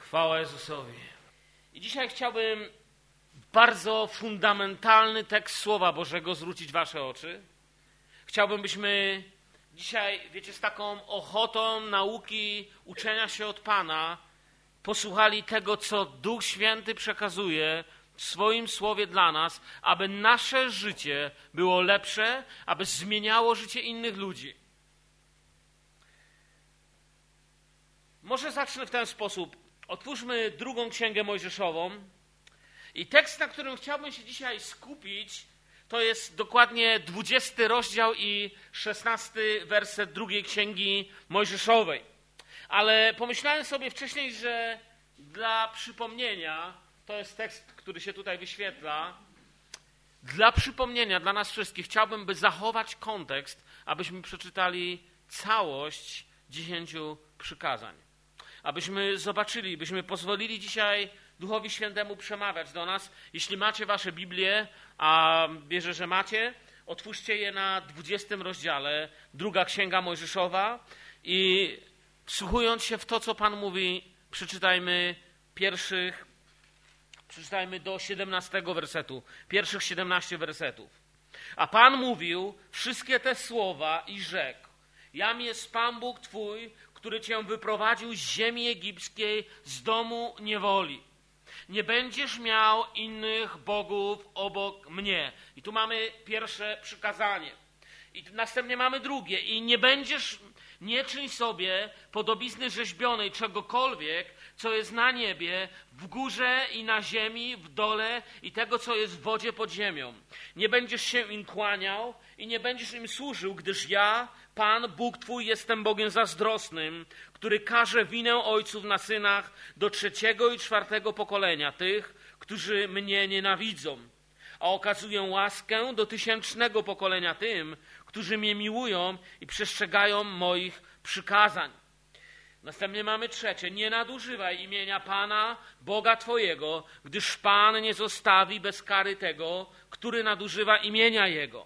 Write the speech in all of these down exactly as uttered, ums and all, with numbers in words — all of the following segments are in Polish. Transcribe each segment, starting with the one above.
Chwała Jezusowi. I dzisiaj chciałbym bardzo fundamentalny tekst Słowa Bożego zwrócić wasze oczy. Chciałbym, byśmy dzisiaj, wiecie, z taką ochotą nauki, uczenia się od Pana, posłuchali tego, co Duch Święty przekazuje w swoim Słowie dla nas, aby nasze życie było lepsze, aby zmieniało życie innych ludzi. Może zacznę w ten sposób. Otwórzmy drugą Księgę Mojżeszową i tekst, na którym chciałbym się dzisiaj skupić, to jest dokładnie dwudziesty rozdział i szesnasty werset drugiej Księgi Mojżeszowej. Ale pomyślałem sobie wcześniej, że dla przypomnienia, to jest tekst, który się tutaj wyświetla, dla przypomnienia dla nas wszystkich chciałbym, by zachować kontekst, abyśmy przeczytali całość dziesięciu przykazań. Abyśmy zobaczyli, byśmy pozwolili dzisiaj Duchowi Świętemu przemawiać do nas. Jeśli macie wasze Biblię, a wierzę, że macie, otwórzcie je na dwudziestym rozdziale, druga Księga Mojżeszowa i wsłuchując się w to, co Pan mówi, przeczytajmy pierwszych, przeczytajmy do siedemnastego wersetu, pierwszych siedemnaście wersetów. A Pan mówił wszystkie te słowa i rzekł: Jam jest Pan Bóg Twój, który Cię wyprowadził z ziemi egipskiej, z domu niewoli. Nie będziesz miał innych bogów obok mnie. I tu mamy pierwsze przykazanie. I następnie mamy drugie. I nie będziesz, nie czyń sobie podobizny rzeźbionej czegokolwiek, co jest na niebie, w górze i na ziemi, w dole i tego, co jest w wodzie pod ziemią. Nie będziesz się im kłaniał i nie będziesz im służył, gdyż ja, Pan, Bóg Twój, jestem Bogiem zazdrosnym, który każe winę ojców na synach do trzeciego i czwartego pokolenia tych, którzy mnie nienawidzą, a okazuję łaskę do tysięcznego pokolenia tym, którzy mnie miłują i przestrzegają moich przykazań. Następnie mamy trzecie. Nie nadużywaj imienia Pana, Boga Twojego, gdyż Pan nie zostawi bez kary tego, który nadużywa imienia Jego.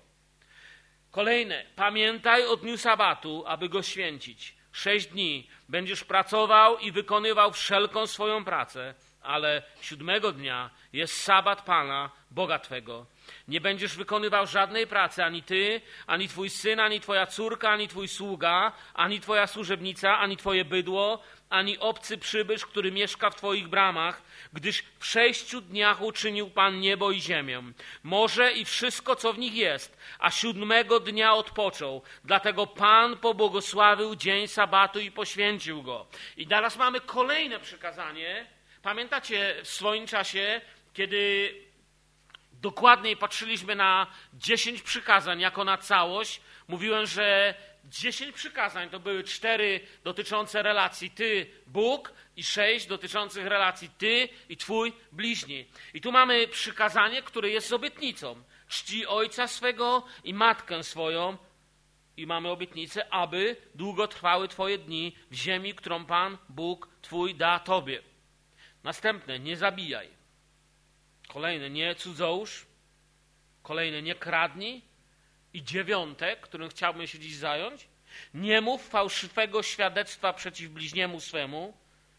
Kolejne. Pamiętaj o dniu sabatu, aby go święcić. Sześć dni będziesz pracował i wykonywał wszelką swoją pracę, ale siódmego dnia jest sabat Pana, Boga Twego. Nie będziesz wykonywał żadnej pracy, ani ty, ani twój syn, ani twoja córka, ani twój sługa, ani twoja służebnica, ani twoje bydło, ani obcy przybysz, który mieszka w twoich bramach, gdyż w sześciu dniach uczynił Pan niebo i ziemię, morze i wszystko, co w nich jest, a siódmego dnia odpoczął. Dlatego Pan pobłogosławił dzień sabatu i poświęcił go. I teraz mamy kolejne przykazanie. Pamiętacie w swoim czasie, kiedy dokładniej patrzyliśmy na dziesięć przykazań jako na całość, mówiłem, że dziesięć przykazań to były cztery dotyczące relacji ty, Bóg, i sześć dotyczących relacji ty i twój bliźni. I tu mamy przykazanie, które jest z obietnicą. Czci ojca swego i matkę swoją. I mamy obietnicę, aby długo trwały twoje dni w ziemi, którą Pan, Bóg twój da tobie. Następne, nie zabijaj. Kolejne, nie cudzołóż. Kolejne, nie kradnij. I dziewiąte, którym chciałbym się dziś zająć, nie mów fałszywego świadectwa przeciw bliźniemu swemu.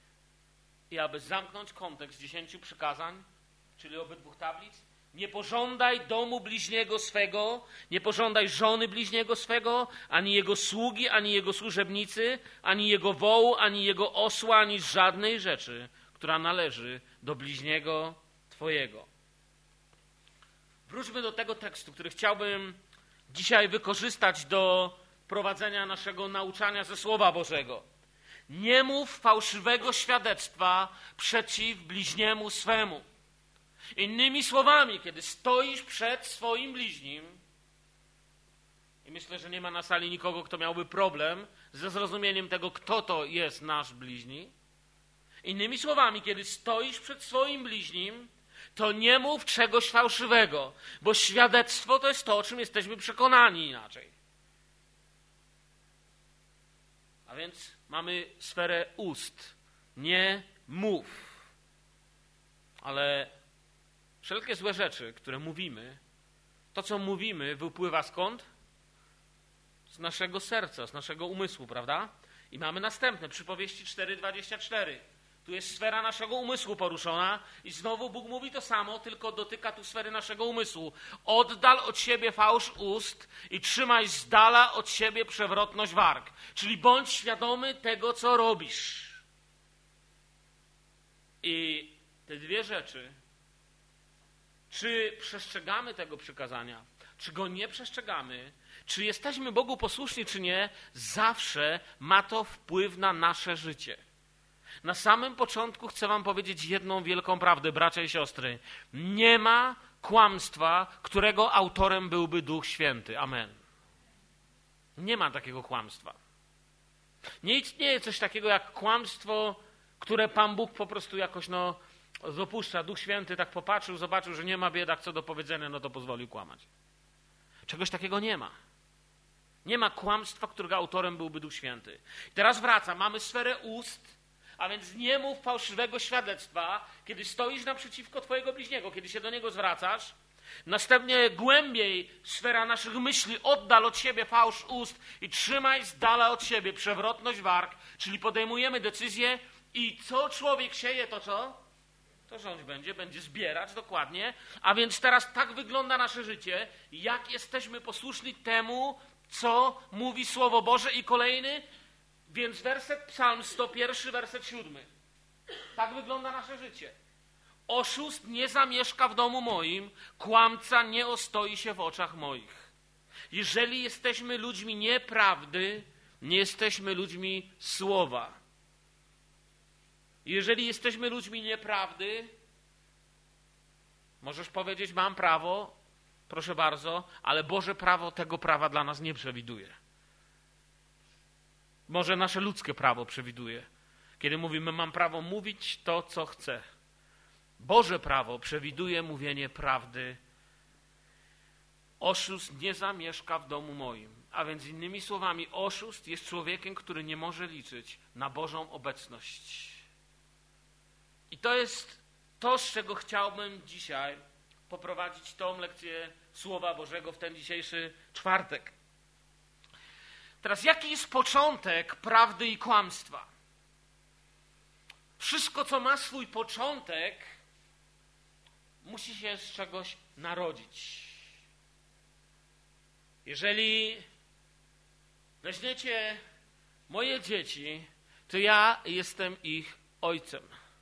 I aby zamknąć kontekst dziesięciu przykazań, czyli obydwu tablic, nie pożądaj domu bliźniego swego, nie pożądaj żony bliźniego swego, ani jego sługi, ani jego służebnicy, ani jego wołu, ani jego osła, ani żadnej rzeczy, która należy do bliźniego twojego. Wróćmy do tego tekstu, który chciałbym dzisiaj wykorzystać do prowadzenia naszego nauczania ze Słowa Bożego. Nie mów fałszywego świadectwa przeciw bliźniemu swemu. Innymi słowami, kiedy stoisz przed swoim bliźnim, i myślę, że nie ma na sali nikogo, kto miałby problem ze zrozumieniem tego, kto to jest nasz bliźni. Innymi słowami, kiedy stoisz przed swoim bliźnim, to nie mów czegoś fałszywego, bo świadectwo to jest to, o czym jesteśmy przekonani inaczej. A więc mamy sferę ust. Nie mów. Ale wszelkie złe rzeczy, które mówimy, to co mówimy, wypływa skąd? Z naszego serca, z naszego umysłu, prawda? I mamy następne, Przypowieści cztery dwadzieścia cztery. Tu jest sfera naszego umysłu poruszona i znowu Bóg mówi to samo, tylko dotyka tu sfery naszego umysłu. Oddal od siebie fałsz ust i trzymaj z dala od siebie przewrotność warg. Czyli bądź świadomy tego, co robisz. I te dwie rzeczy, czy przestrzegamy tego przykazania, czy go nie przestrzegamy, czy jesteśmy Bogu posłuszni, czy nie, zawsze ma to wpływ na nasze życie. Na samym początku chcę wam powiedzieć jedną wielką prawdę, bracia i siostry. Nie ma kłamstwa, którego autorem byłby Duch Święty. Amen. Nie ma takiego kłamstwa. Nie istnieje coś takiego jak kłamstwo, które Pan Bóg po prostu jakoś no, dopuszcza. Duch Święty tak popatrzył, zobaczył, że nie ma biedak co do powiedzenia, no to pozwolił kłamać. Czegoś takiego nie ma. Nie ma kłamstwa, którego autorem byłby Duch Święty. I teraz wraca. Mamy sferę ust, a więc nie mów fałszywego świadectwa, kiedy stoisz naprzeciwko twojego bliźniego, kiedy się do niego zwracasz. Następnie głębiej sfera naszych myśli, oddal od siebie fałsz ust i trzymaj z dala od siebie przewrotność warg, czyli podejmujemy decyzję i co człowiek sieje, to co? To rządź będzie, będzie zbierać dokładnie. A więc teraz tak wygląda nasze życie, jak jesteśmy posłuszni temu, co mówi Słowo Boże. I kolejny, więc werset Psalm sto jeden, werset siódmy. Tak wygląda nasze życie. Oszust nie zamieszka w domu moim, kłamca nie ostoi się w oczach moich. Jeżeli jesteśmy ludźmi nieprawdy, nie jesteśmy ludźmi słowa. Jeżeli jesteśmy ludźmi nieprawdy, możesz powiedzieć, mam prawo, proszę bardzo, ale Boże prawo tego prawa dla nas nie przewiduje. Może nasze ludzkie prawo przewiduje. Kiedy mówimy, mam prawo mówić to, co chcę. Boże prawo przewiduje mówienie prawdy. Oszust nie zamieszka w domu moim. A więc innymi słowami, oszust jest człowiekiem, który nie może liczyć na Bożą obecność. I to jest to, z czego chciałbym dzisiaj poprowadzić tą lekcję Słowa Bożego w ten dzisiejszy czwartek. Teraz, jaki jest początek prawdy i kłamstwa? Wszystko, co ma swój początek, musi się z czegoś narodzić. Jeżeli weźmiecie moje dzieci, to ja jestem ich ojcem.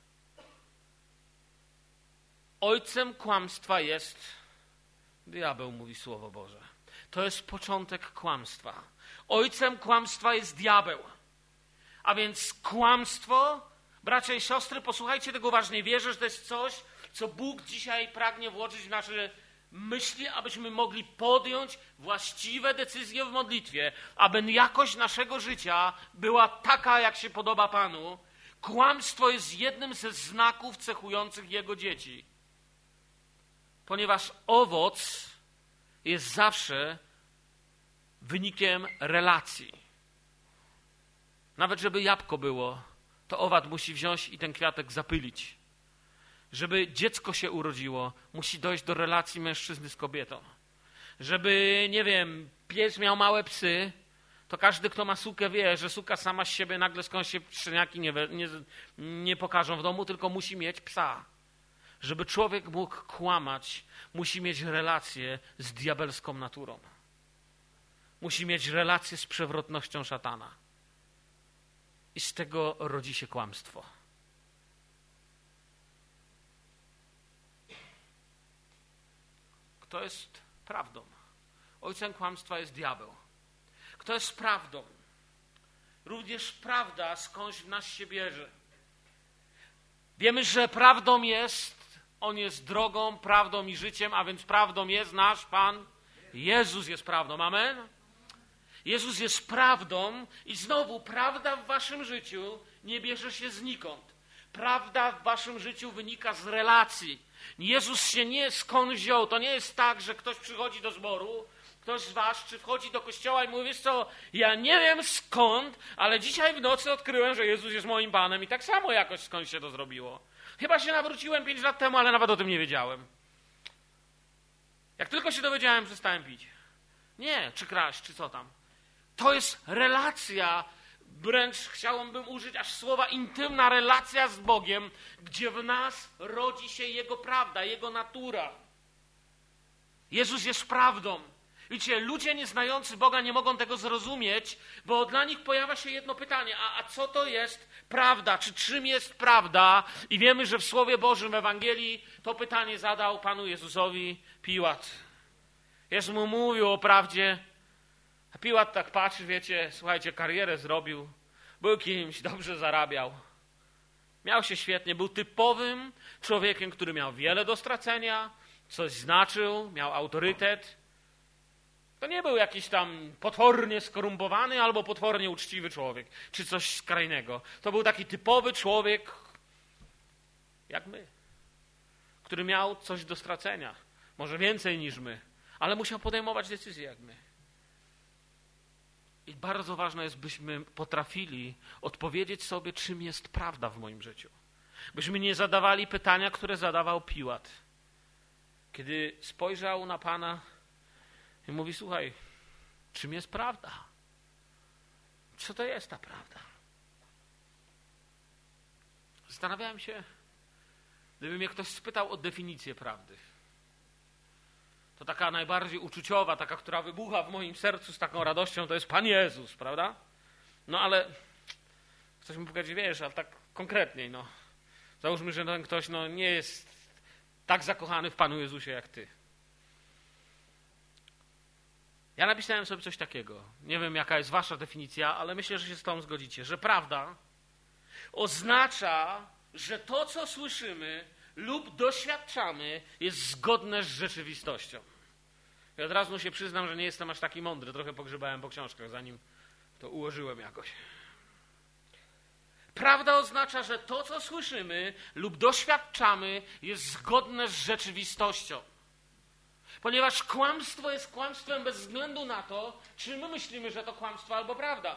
Ojcem kłamstwa jest diabeł, mówi Słowo Boże. To jest początek kłamstwa. Ojcem kłamstwa jest diabeł. A więc kłamstwo, bracia i siostry, posłuchajcie tego uważnie. Wierzę, że to jest coś, co Bóg dzisiaj pragnie włożyć w nasze myśli, abyśmy mogli podjąć właściwe decyzje w modlitwie, aby jakość naszego życia była taka, jak się podoba Panu. Kłamstwo jest jednym ze znaków cechujących Jego dzieci. Ponieważ owoc jest zawsze wynikiem relacji. Nawet żeby jabłko było, to owad musi wziąć i ten kwiatek zapylić. Żeby dziecko się urodziło, musi dojść do relacji mężczyzny z kobietą. Żeby, nie wiem, pies miał małe psy, to każdy, kto ma sukę, wie, że suka sama z siebie nagle skąd się szczeniaki nie, nie, nie pokażą w domu, tylko musi mieć psa. Żeby człowiek mógł kłamać, musi mieć relację z diabelską naturą. Musi mieć relację z przewrotnością szatana. I z tego rodzi się kłamstwo. Kto jest prawdą? Ojcem kłamstwa jest diabeł. Kto jest prawdą? Również prawda skądś w nas się bierze. Wiemy, że prawdą jest, On jest drogą, prawdą i życiem, a więc prawdą jest nasz Pan. Jezus jest prawdą. Amen? Jezus jest prawdą i znowu prawda w waszym życiu nie bierze się znikąd. Prawda w waszym życiu wynika z relacji. Jezus się nie skąd wziął. To nie jest tak, że ktoś przychodzi do zboru, ktoś z was, czy wchodzi do kościoła i mówi, wiesz co, ja nie wiem skąd, ale dzisiaj w nocy odkryłem, że Jezus jest moim Panem i tak samo jakoś skąd się to zrobiło. Chyba się nawróciłem pięć lat temu, ale nawet o tym nie wiedziałem. Jak tylko się dowiedziałem, przestałem pić. Nie, czy kraść, czy co tam. To jest relacja. wręcz chciałbym użyć aż słowa intymna relacja z Bogiem, gdzie w nas rodzi się Jego prawda, Jego natura. Jezus jest prawdą. Widzicie, ludzie nieznający Boga nie mogą tego zrozumieć, bo dla nich pojawia się jedno pytanie, a, a co to jest prawda? Czy czym jest prawda? I wiemy, że w Słowie Bożym, w Ewangelii to pytanie zadał Panu Jezusowi Piłat. Jezus mu mówił o prawdzie, a Piłat tak patrzy, wiecie, słuchajcie, karierę zrobił, był kimś, dobrze zarabiał, miał się świetnie, był typowym człowiekiem, który miał wiele do stracenia, coś znaczył, miał autorytet. To nie był jakiś tam potwornie skorumpowany albo potwornie uczciwy człowiek, czy coś skrajnego. To był taki typowy człowiek, jak my, który miał coś do stracenia, może więcej niż my, ale musiał podejmować decyzje jak my. I bardzo ważne jest, byśmy potrafili odpowiedzieć sobie, czym jest prawda w moim życiu. Byśmy nie zadawali pytania, które zadawał Piłat. Kiedy spojrzał na Pana i mówi, słuchaj, czym jest prawda? Co to jest ta prawda? Zastanawiałem się, gdyby mnie ktoś spytał o definicję prawdy. To taka najbardziej uczuciowa, taka, która wybucha w moim sercu z taką radością, to jest Pan Jezus, prawda? No ale ktoś mi powie, wiesz, ale tak konkretniej, no. Załóżmy, że ten ktoś no, nie jest tak zakochany w Panu Jezusie jak ty. Ja napisałem sobie coś takiego. Nie wiem, jaka jest wasza definicja, ale myślę, że się z tą zgodzicie, że prawda oznacza, że to, co słyszymy lub doświadczamy, jest zgodne z rzeczywistością. I od razu się przyznam, że nie jestem aż taki mądry. Trochę pogrzebałem po książkach, zanim to ułożyłem jakoś. Prawda oznacza, że to, co słyszymy lub doświadczamy, jest zgodne z rzeczywistością. Ponieważ kłamstwo jest kłamstwem bez względu na to, czy my myślimy, że to kłamstwo albo prawda.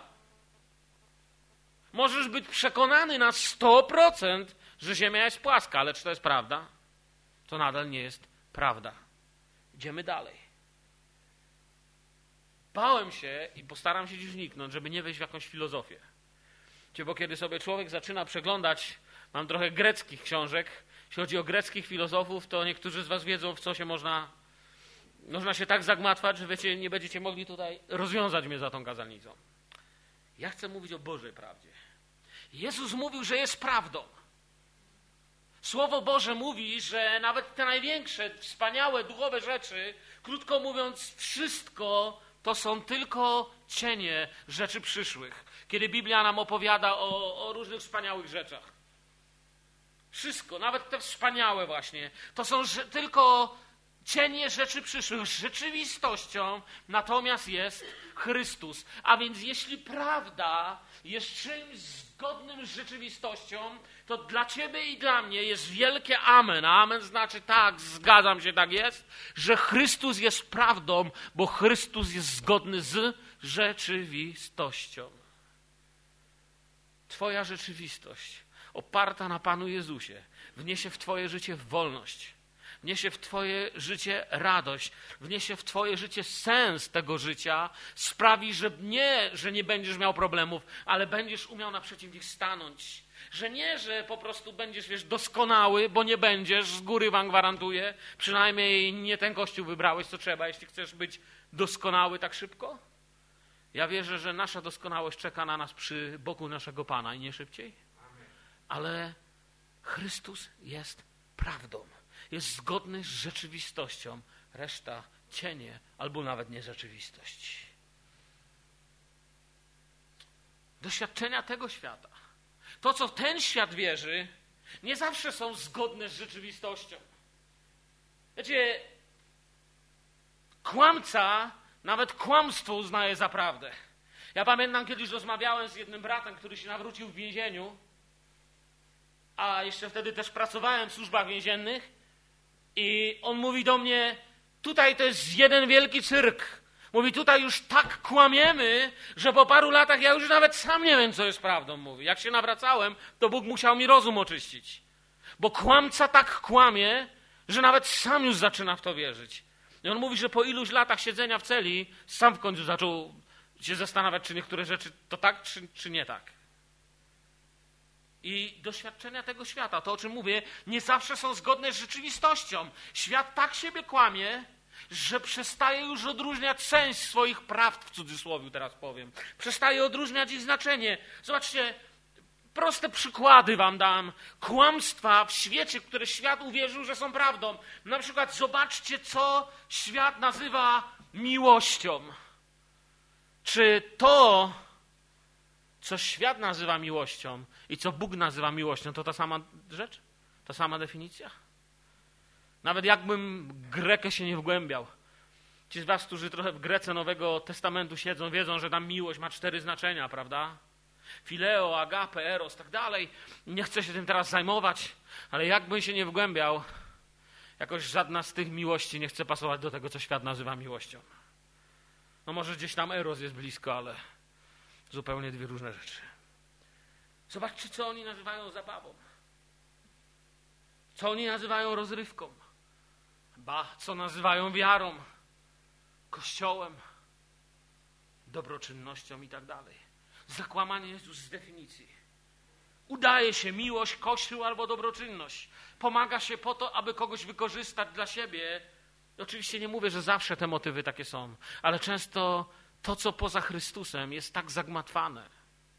Możesz być przekonany na sto procent, że Ziemia jest płaska, ale czy to jest prawda? To nadal nie jest prawda. Idziemy dalej. Bałem się i postaram się dziś wniknąć, żeby nie wejść w jakąś filozofię. Bo kiedy sobie człowiek zaczyna przeglądać, mam trochę greckich książek, jeśli chodzi o greckich filozofów, to niektórzy z was wiedzą, w co się można, można się tak zagmatwać, że wiecie, nie będziecie mogli tutaj rozwiązać mnie za tą kazalnicą. Ja chcę mówić o Bożej prawdzie. Jezus mówił, że jest prawdą. Słowo Boże mówi, że nawet te największe, wspaniałe, duchowe rzeczy, krótko mówiąc, wszystko to są tylko cienie rzeczy przyszłych. Kiedy Biblia nam opowiada o, o różnych wspaniałych rzeczach. Wszystko, nawet te wspaniałe właśnie, to są że, tylko cienie rzeczy przyszłych. Rzeczywistością natomiast jest Chrystus. A więc jeśli prawda jest czymś zgodnym z rzeczywistością, to dla ciebie i dla mnie jest wielkie amen. A amen znaczy tak, zgadzam się, tak jest, że Chrystus jest prawdą, bo Chrystus jest zgodny z rzeczywistością. Twoja rzeczywistość oparta na Panu Jezusie wniesie w twoje życie wolność, wniesie w twoje życie radość, wniesie w twoje życie sens tego życia, sprawi, że nie, że nie będziesz miał problemów, ale będziesz umiał naprzeciw nich stanąć. Że nie, że po prostu będziesz, wiesz, doskonały, bo nie będziesz, z góry wam gwarantuję, przynajmniej nie ten kościół wybrałeś, co trzeba, jeśli chcesz być doskonały tak szybko. Ja wierzę, że nasza doskonałość czeka na nas przy boku naszego Pana i nie szybciej. Ale Chrystus jest prawdą. Jest zgodny z rzeczywistością. Reszta cienie albo nawet nierzeczywistość. Doświadczenia tego świata. To, co ten świat wierzy, nie zawsze są zgodne z rzeczywistością. Wiecie, kłamca nawet kłamstwo uznaje za prawdę. Ja pamiętam, kiedyś rozmawiałem z jednym bratem, który się nawrócił w więzieniu, a jeszcze wtedy też pracowałem w służbach więziennych i on mówi do mnie, tutaj to jest jeden wielki cyrk. Mówi, tutaj już tak kłamiemy, że po paru latach ja już nawet sam nie wiem, co jest prawdą. Mówi, jak się nawracałem, to Bóg musiał mi rozum oczyścić. Bo kłamca tak kłamie, że nawet sam już zaczyna w to wierzyć. I on mówi, że po iluś latach siedzenia w celi sam w końcu zaczął się zastanawiać, czy niektóre rzeczy to tak, czy, czy nie tak. I doświadczenia tego świata, to o czym mówię, nie zawsze są zgodne z rzeczywistością. Świat tak siebie kłamie, że przestaje już odróżniać sens swoich prawd, w cudzysłowie teraz powiem. Przestaje odróżniać ich znaczenie. Zobaczcie, proste przykłady wam dam. Kłamstwa w świecie, w które świat uwierzył, że są prawdą. Na przykład zobaczcie, co świat nazywa miłością. Czy to, co świat nazywa miłością i co Bóg nazywa miłością, to ta sama rzecz? Ta sama definicja? Nawet jakbym Grekę się nie wgłębiał. Ci z was, którzy trochę w Grece Nowego Testamentu siedzą, wiedzą, że tam miłość ma cztery znaczenia, prawda? Fileo, agape, eros, tak dalej. Nie chcę się tym teraz zajmować, ale jakbym się nie wgłębiał, jakoś żadna z tych miłości nie chce pasować do tego, co świat nazywa miłością. No może gdzieś tam eros jest blisko, ale zupełnie dwie różne rzeczy. Zobaczcie, co oni nazywają zabawą. Co oni nazywają rozrywką. Ba, co nazywają wiarą, kościołem, dobroczynnością i tak dalej. Zakłamanie jest już z definicji. Udaje się miłość, kościół albo dobroczynność. Pomaga się po to, aby kogoś wykorzystać dla siebie. Oczywiście nie mówię, że zawsze te motywy takie są, ale często to, co poza Chrystusem, jest tak zagmatwane.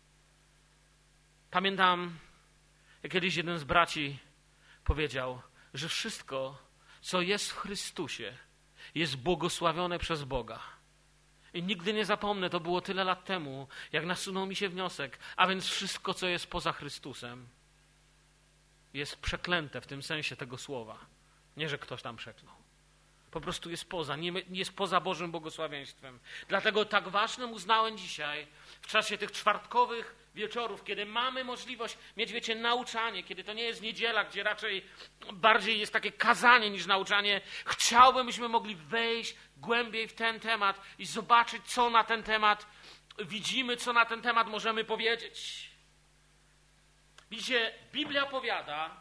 Pamiętam, jak kiedyś jeden z braci powiedział, że wszystko, co jest w Chrystusie, jest błogosławione przez Boga. I nigdy nie zapomnę, to było tyle lat temu, jak nasunął mi się wniosek, a więc wszystko, co jest poza Chrystusem, jest przeklęte w tym sensie tego słowa. Nie, że ktoś tam przeklął. Po prostu jest poza, nie jest poza Bożym błogosławieństwem. Dlatego tak ważnym uznałem dzisiaj, w czasie tych czwartkowych wieczorów, kiedy mamy możliwość mieć, wiecie, nauczanie, kiedy to nie jest niedziela, gdzie raczej bardziej jest takie kazanie niż nauczanie, chciałbym, byśmy mogli wejść głębiej w ten temat i zobaczyć, co na ten temat widzimy, co na ten temat możemy powiedzieć. Widzicie, Biblia powiada,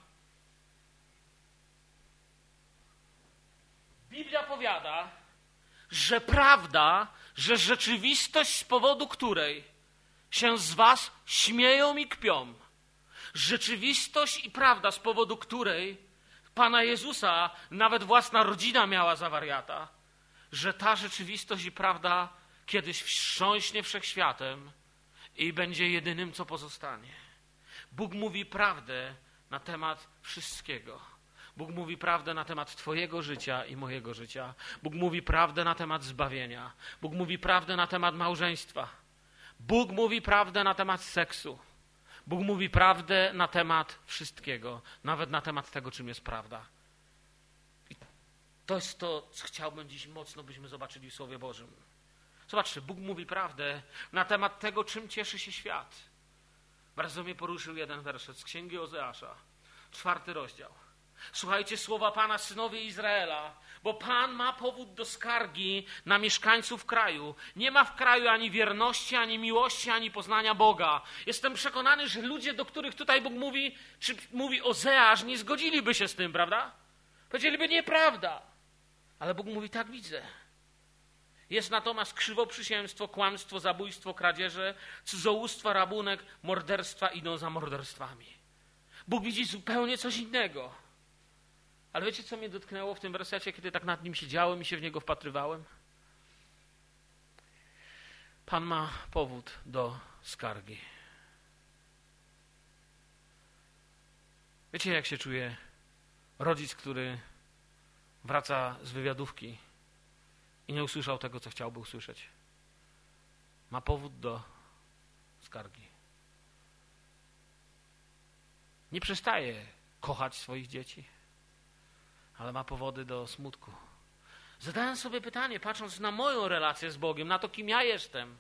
Biblia powiada, że prawda, że rzeczywistość, z powodu której się z was śmieją i kpią, rzeczywistość i prawda, z powodu której Pana Jezusa nawet własna rodzina miała za wariata, że ta rzeczywistość i prawda kiedyś wstrząśnie wszechświatem i będzie jedynym, co pozostanie. Bóg mówi prawdę na temat wszystkiego. Bóg mówi prawdę na temat twojego życia i mojego życia. Bóg mówi prawdę na temat zbawienia. Bóg mówi prawdę na temat małżeństwa. Bóg mówi prawdę na temat seksu. Bóg mówi prawdę na temat wszystkiego. Nawet na temat tego, czym jest prawda. I to jest to, co chciałbym dziś mocno, byśmy zobaczyli w Słowie Bożym. Zobaczcie, Bóg mówi prawdę na temat tego, czym cieszy się świat. Bardzo mnie poruszył jeden werset z Księgi Ozeasza, czwarty rozdział. Słuchajcie słowa Pana, synowie Izraela, bo Pan ma powód do skargi na mieszkańców kraju. Nie ma w kraju ani wierności, ani miłości, ani poznania Boga. Jestem przekonany, że ludzie, do których tutaj Bóg mówi, czy mówi Ozeasz, nie zgodziliby się z tym, prawda? Powiedzieliby, nieprawda. Ale Bóg mówi, tak widzę. Jest natomiast krzywoprzysięstwo, kłamstwo, zabójstwo, kradzieże, cudzołóstwo, rabunek, morderstwa idą za morderstwami. Bóg widzi zupełnie coś innego. Ale wiecie, co mnie dotknęło w tym wersecie, kiedy tak nad nim siedziałem i się w niego wpatrywałem? Pan ma powód do skargi. Wiecie, jak się czuje rodzic, który wraca z wywiadówki i nie usłyszał tego, co chciałby usłyszeć? Ma powód do skargi. Nie przestaje kochać swoich dzieci, ale ma powody do smutku. Zadałem sobie pytanie, patrząc na moją relację z Bogiem, na to, kim ja jestem.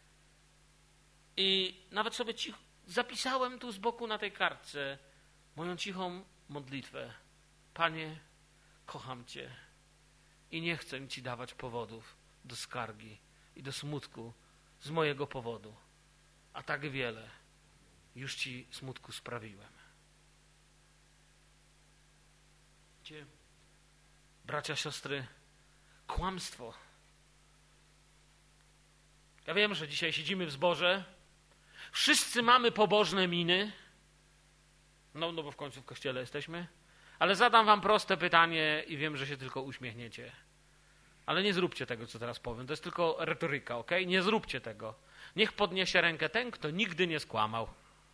I nawet sobie cicho, zapisałem tu z boku na tej kartce moją cichą modlitwę. Panie, kocham Cię i nie chcę Ci dawać powodów do skargi i do smutku z mojego powodu. A tak wiele już Ci smutku sprawiłem. Wiecie, bracia, siostry, kłamstwo Ja wiem, że dzisiaj siedzimy w zborze, wszyscy mamy pobożne miny, no, no bo w końcu w kościele jesteśmy, ale zadam wam proste pytanie i wiem, że się tylko uśmiechniecie. Ale nie zróbcie tego, co teraz powiem. To jest tylko retoryka, ok? Nie zróbcie tego. Niech podniesie rękę ten, kto nigdy nie skłamał.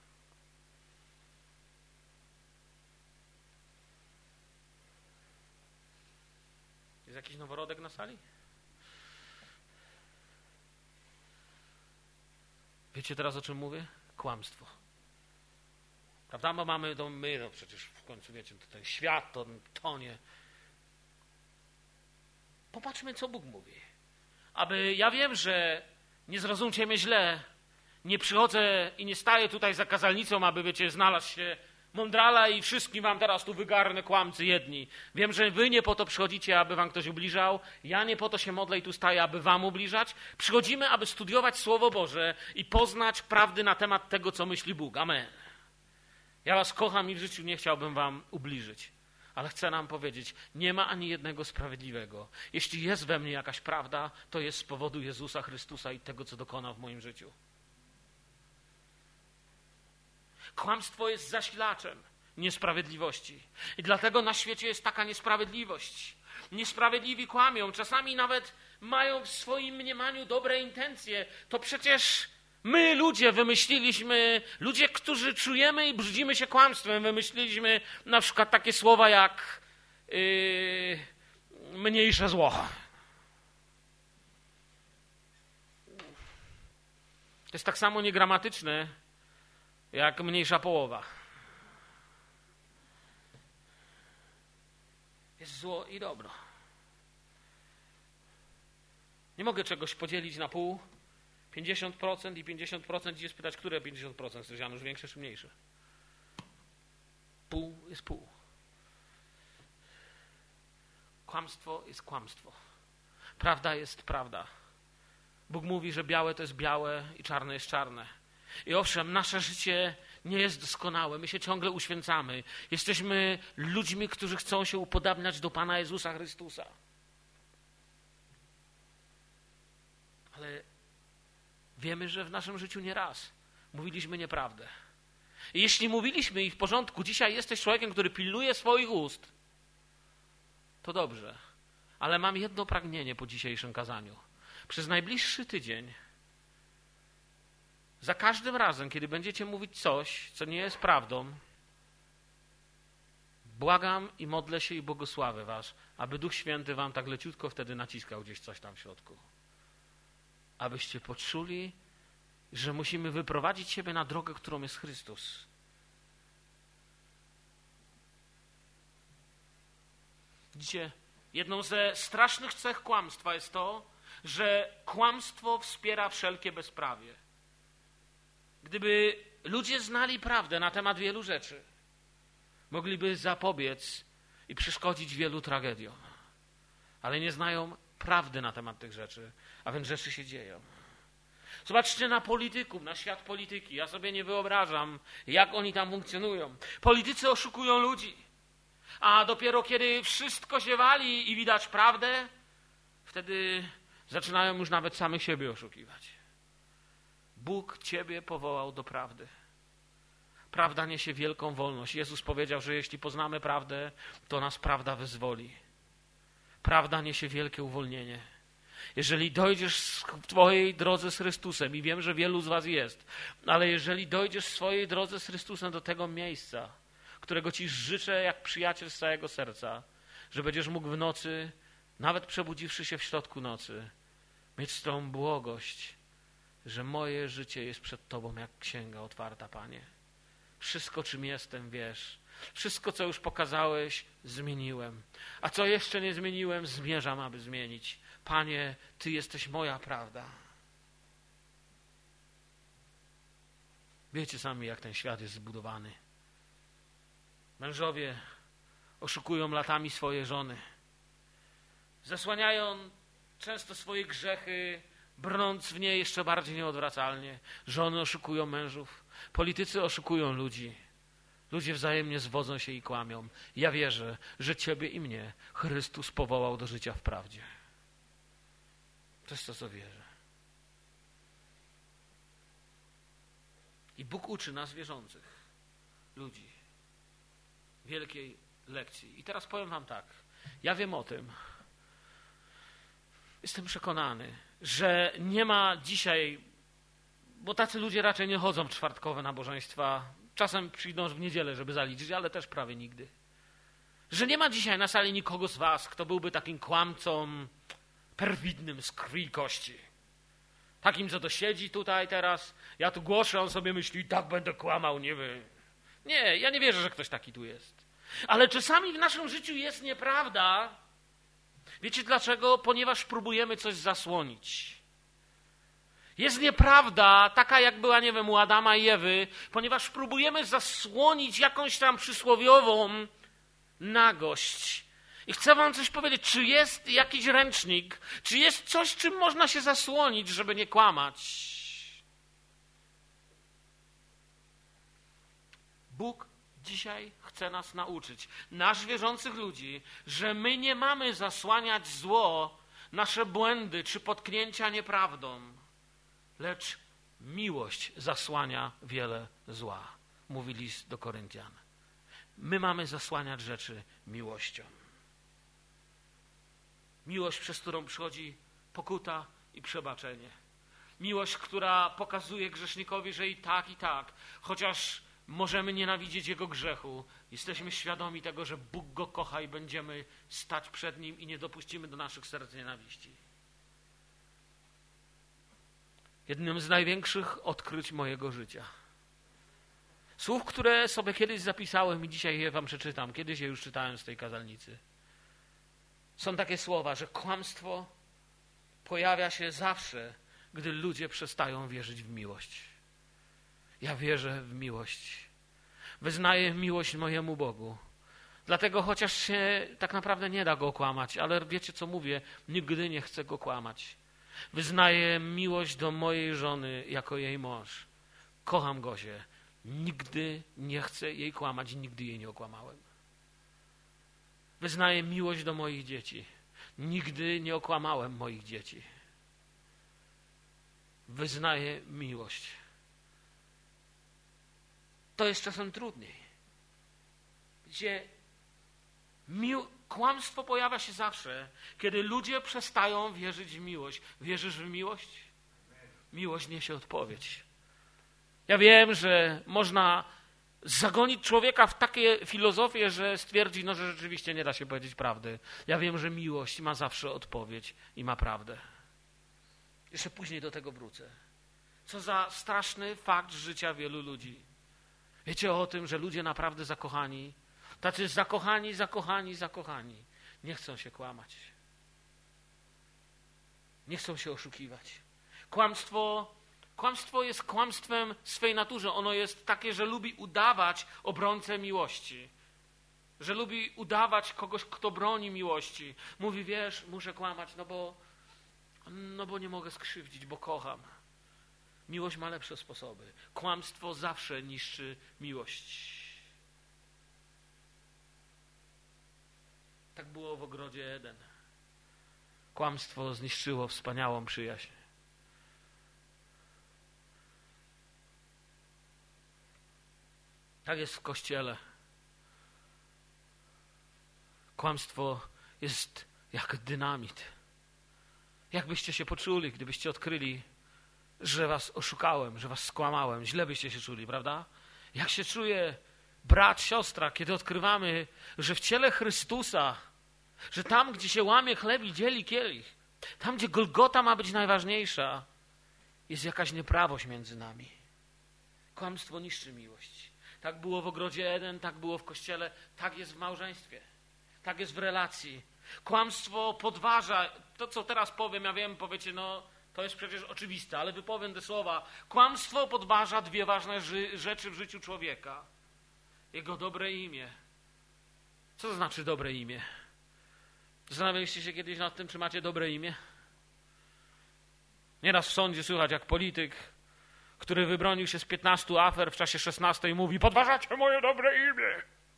Jest jakiś noworodek na sali? Wiecie teraz, o czym mówię? Kłamstwo. Prawda? Bo mamy, to my, no przecież w końcu wiecie, to ten świat, to tonie. Popatrzmy, co Bóg mówi. Aby, ja wiem, że nie zrozumcie mnie źle, nie przychodzę i nie staję tutaj za kazalnicą, aby, wiecie, znalazł się mądrala i wszystkim wam teraz tu wygarnę kłamcy jedni. Wiem, że wy nie po to przychodzicie, aby wam ktoś ubliżał. Ja nie po to się modlę i tu staję, aby wam ubliżać. Przychodzimy, aby studiować Słowo Boże i poznać prawdy na temat tego, co myśli Bóg. Amen. Ja was kocham i w życiu nie chciałbym wam ubliżyć. Ale chcę nam powiedzieć, nie ma ani jednego sprawiedliwego. Jeśli jest we mnie jakaś prawda, to jest z powodu Jezusa Chrystusa i tego, co dokonał w moim życiu. Kłamstwo jest zasilaczem niesprawiedliwości. I dlatego na świecie jest taka niesprawiedliwość. Niesprawiedliwi kłamią, czasami nawet mają w swoim mniemaniu dobre intencje. To przecież my, ludzie, wymyśliliśmy, ludzie, którzy czujemy i brzydzimy się kłamstwem, wymyśliliśmy na przykład takie słowa jak yy, mniejsze zło. To jest tak samo niegramatyczne, jak mniejsza połowa. Jest zło i dobro. Nie mogę czegoś podzielić na pół, pięćdziesiąt procent i pięćdziesiąt procent, gdzie spytać, które pięćdziesiąt procent, chcesz Janusz, większe czy mniejsze? Pół jest pół. Kłamstwo jest kłamstwo. Prawda jest prawda. Bóg mówi, że białe to jest białe i czarne jest czarne. I owszem, nasze życie nie jest doskonałe. My się ciągle uświęcamy. Jesteśmy ludźmi, którzy chcą się upodabniać do Pana Jezusa Chrystusa. Ale wiemy, że w naszym życiu nie raz mówiliśmy nieprawdę. I jeśli mówiliśmy i w porządku, dzisiaj jesteś człowiekiem, który pilnuje swoich ust, to dobrze. Ale mam jedno pragnienie po dzisiejszym kazaniu. Przez najbliższy tydzień, za każdym razem, kiedy będziecie mówić coś, co nie jest prawdą, błagam i modlę się i błogosławię was, aby Duch Święty wam tak leciutko wtedy naciskał gdzieś coś tam w środku. Abyście poczuli, że musimy wyprowadzić siebie na drogę, którą jest Chrystus. Widzicie, jedną ze strasznych cech kłamstwa jest to, że kłamstwo wspiera wszelkie bezprawie. Gdyby ludzie znali prawdę na temat wielu rzeczy, mogliby zapobiec i przeszkodzić wielu tragediom. Ale nie znają prawdy na temat tych rzeczy, a więc rzeczy się dzieją. Zobaczcie na polityków, na świat polityki. Ja sobie nie wyobrażam, jak oni tam funkcjonują. Politycy oszukują ludzi, a dopiero kiedy wszystko się wali i widać prawdę, wtedy zaczynają już nawet samych siebie oszukiwać. Bóg ciebie powołał do prawdy. Prawda niesie wielką wolność. Jezus powiedział, że jeśli poznamy prawdę, to nas prawda wyzwoli. Prawda niesie wielkie uwolnienie. Jeżeli dojdziesz w twojej drodze z Chrystusem, i wiem, że wielu z was jest, ale jeżeli dojdziesz w swojej drodze z Chrystusem do tego miejsca, którego ci życzę jak przyjaciel z całego serca, że będziesz mógł w nocy, nawet przebudziwszy się w środku nocy, mieć tą błogość, że moje życie jest przed Tobą jak księga otwarta, Panie. Wszystko, czym jestem, wiesz. Wszystko, co już pokazałeś, zmieniłem. A co jeszcze nie zmieniłem, zmierzam, aby zmienić. Panie, Ty jesteś moja prawda. Wiecie sami, jak ten świat jest zbudowany. Mężowie oszukują latami swoje żony. Zasłaniają często swoje grzechy, brnąc w nie jeszcze bardziej nieodwracalnie. Żony oszukują mężów. Politycy oszukują ludzi. Ludzie wzajemnie zwodzą się i kłamią. Ja wierzę, że Ciebie i mnie Chrystus powołał do życia w prawdzie. To jest to, co wierzę. I Bóg uczy nas wierzących ludzi wielkiej lekcji. I teraz powiem wam tak. Ja wiem o tym. Jestem przekonany, że nie ma dzisiaj, bo tacy ludzie raczej nie chodzą w czwartkowe nabożeństwa. Czasem przyjdą w niedzielę, żeby zaliczyć, ale też prawie nigdy. Że nie ma dzisiaj na sali nikogo z was, kto byłby takim kłamcą perfidnym z krwi i kości. Takim, co to siedzi tutaj teraz, ja tu głoszę, on sobie myśli, i tak będę kłamał, nie wiem. Nie, ja nie wierzę, że ktoś taki tu jest. Ale czasami w naszym życiu jest nieprawda. Wiecie dlaczego? Ponieważ próbujemy coś zasłonić. Jest nieprawda, taka jak była, nie wiem, u Adama i Ewy, ponieważ próbujemy zasłonić jakąś tam przysłowiową nagość. I chcę wam coś powiedzieć, czy jest jakiś ręcznik, czy jest coś, czym można się zasłonić, żeby nie kłamać. Bóg dzisiaj chce nas nauczyć, nas wierzących ludzi, że my nie mamy zasłaniać zło, nasze błędy czy potknięcia nieprawdą, lecz miłość zasłania wiele zła, mówi list do Koryntian. My mamy zasłaniać rzeczy miłością. Miłość, przez którą przychodzi pokuta i przebaczenie. Miłość, która pokazuje grzesznikowi, że i tak, i tak, chociaż możemy nienawidzieć jego grzechu, jesteśmy świadomi tego, że Bóg go kocha i będziemy stać przed Nim i nie dopuścimy do naszych serc nienawiści. Jednym z największych odkryć mojego życia. Słów, które sobie kiedyś zapisałem i dzisiaj je wam przeczytam. Kiedyś je już czytałem z tej kazalnicy. Są takie słowa, że kłamstwo pojawia się zawsze, gdy ludzie przestają wierzyć w miłość. Ja wierzę w miłość. Wyznaję miłość mojemu Bogu. Dlatego chociaż się tak naprawdę nie da go kłamać, ale wiecie co mówię, nigdy nie chcę go kłamać. Wyznaję miłość do mojej żony jako jej mąż. Kocham Gosię. Nigdy nie chcę jej kłamać i nigdy jej nie okłamałem. Wyznaję miłość do moich dzieci. Nigdy nie okłamałem moich dzieci. Wyznaję miłość. To jest czasem trudniej. Gdzie mił... kłamstwo pojawia się zawsze, kiedy ludzie przestają wierzyć w miłość. Wierzysz w miłość? Miłość niesie odpowiedź. Ja wiem, że można zagonić człowieka w takie filozofie, że stwierdzi, no, że rzeczywiście nie da się powiedzieć prawdy. Ja wiem, że miłość ma zawsze odpowiedź i ma prawdę. Jeszcze później do tego wrócę. Co za straszny fakt życia wielu ludzi. Wiecie o tym, że ludzie naprawdę zakochani, tacy zakochani, zakochani, zakochani, nie chcą się kłamać. Nie chcą się oszukiwać. Kłamstwo, kłamstwo jest kłamstwem w swej naturze. Ono jest takie, że lubi udawać obrońcę miłości. Że lubi udawać kogoś, kto broni miłości. Mówi, wiesz, muszę kłamać, no bo, no bo nie mogę skrzywdzić, bo kocham. Miłość ma lepsze sposoby. Kłamstwo zawsze niszczy miłość. Tak było w ogrodzie Eden. Kłamstwo zniszczyło wspaniałą przyjaźń. Tak jest w Kościele. Kłamstwo jest jak dynamit. Jak byście się poczuli, gdybyście odkryli, że was oszukałem, że was skłamałem? Źle byście się czuli, prawda? Jak się czuje brat, siostra, kiedy odkrywamy, że w ciele Chrystusa, że tam, gdzie się łamie chleb i dzieli kielich, tam, gdzie Golgota ma być najważniejsza, jest jakaś nieprawość między nami. Kłamstwo niszczy miłość. Tak było w ogrodzie Eden, tak było w Kościele, tak jest w małżeństwie, tak jest w relacji. Kłamstwo podważa, to co teraz powiem, ja wiem, powiecie, no to jest przecież oczywiste, ale wypowiem te słowa. Kłamstwo podważa dwie ważne ży- rzeczy w życiu człowieka. Jego dobre imię. Co to znaczy dobre imię? Zastanawialiście się kiedyś nad tym, czy macie dobre imię? Nieraz w sądzie słychać, jak polityk, który wybronił się z piętnastu afer w czasie szesnastej, mówi: podważacie moje dobre imię.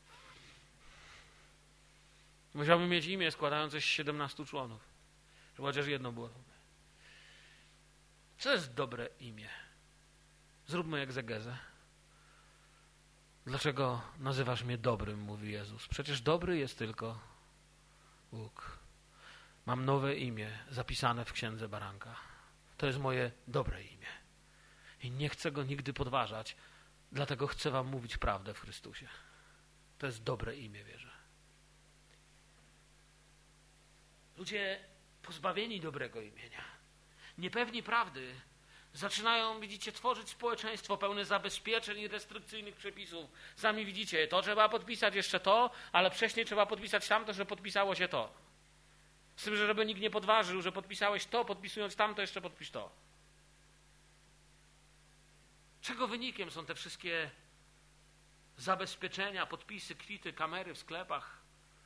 Musiałbym mieć imię składające się z siedemnastu członów, żeby chociaż jedno było dobre. Co jest dobre imię? Zróbmy egzegezę. Dlaczego nazywasz mnie dobrym, mówi Jezus? Przecież dobry jest tylko Bóg. Mam nowe imię zapisane w Księdze Baranka. To jest moje dobre imię. I nie chcę go nigdy podważać, dlatego chcę wam mówić prawdę w Chrystusie. To jest dobre imię, wierzę. Ludzie pozbawieni dobrego imienia, niepewni prawdy, zaczynają, widzicie, tworzyć społeczeństwo pełne zabezpieczeń i restrykcyjnych przepisów. Sami widzicie, to trzeba podpisać jeszcze to, ale wcześniej trzeba podpisać tamto, że podpisało się to. Z tym, że żeby nikt nie podważył, że podpisałeś to, podpisując tamto, jeszcze podpisz to. Czego wynikiem są te wszystkie zabezpieczenia, podpisy, kwity, kamery w sklepach?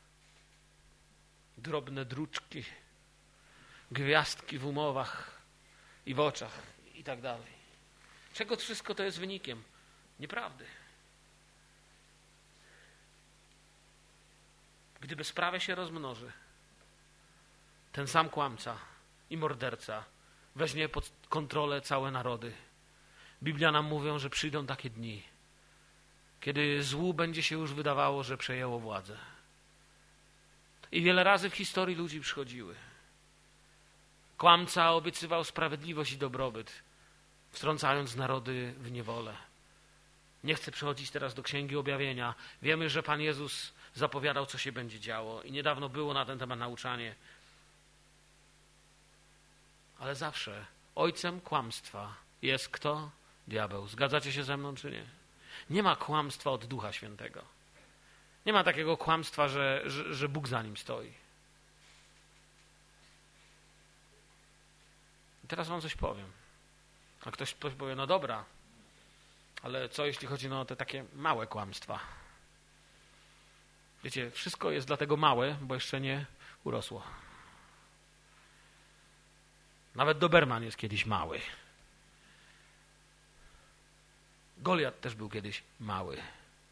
Drobne druczki, gwiazdki w umowach i w oczach i tak dalej. Czego wszystko to jest wynikiem? Nieprawdy. Gdy bezprawie się rozmnoży, ten sam kłamca i morderca weźmie pod kontrolę całe narody. Biblia nam mówią, że przyjdą takie dni, kiedy złu będzie się już wydawało, że przejęło władzę. I wiele razy w historii ludzi przychodziły. Kłamca obiecywał sprawiedliwość i dobrobyt, wtrącając narody w niewolę. Nie chcę przechodzić teraz do Księgi Objawienia. Wiemy, że Pan Jezus zapowiadał, co się będzie działo i niedawno było na ten temat nauczanie. Ale zawsze ojcem kłamstwa jest kto? Diabeł. Zgadzacie się ze mną, czy nie? Nie ma kłamstwa od Ducha Świętego. Nie ma takiego kłamstwa, że, że, że Bóg za nim stoi. I teraz wam coś powiem. A ktoś powie, no dobra, ale co jeśli chodzi no, o te takie małe kłamstwa? Wiecie, wszystko jest dlatego małe, bo jeszcze nie urosło. Nawet Doberman jest kiedyś mały. Goliat też był kiedyś mały.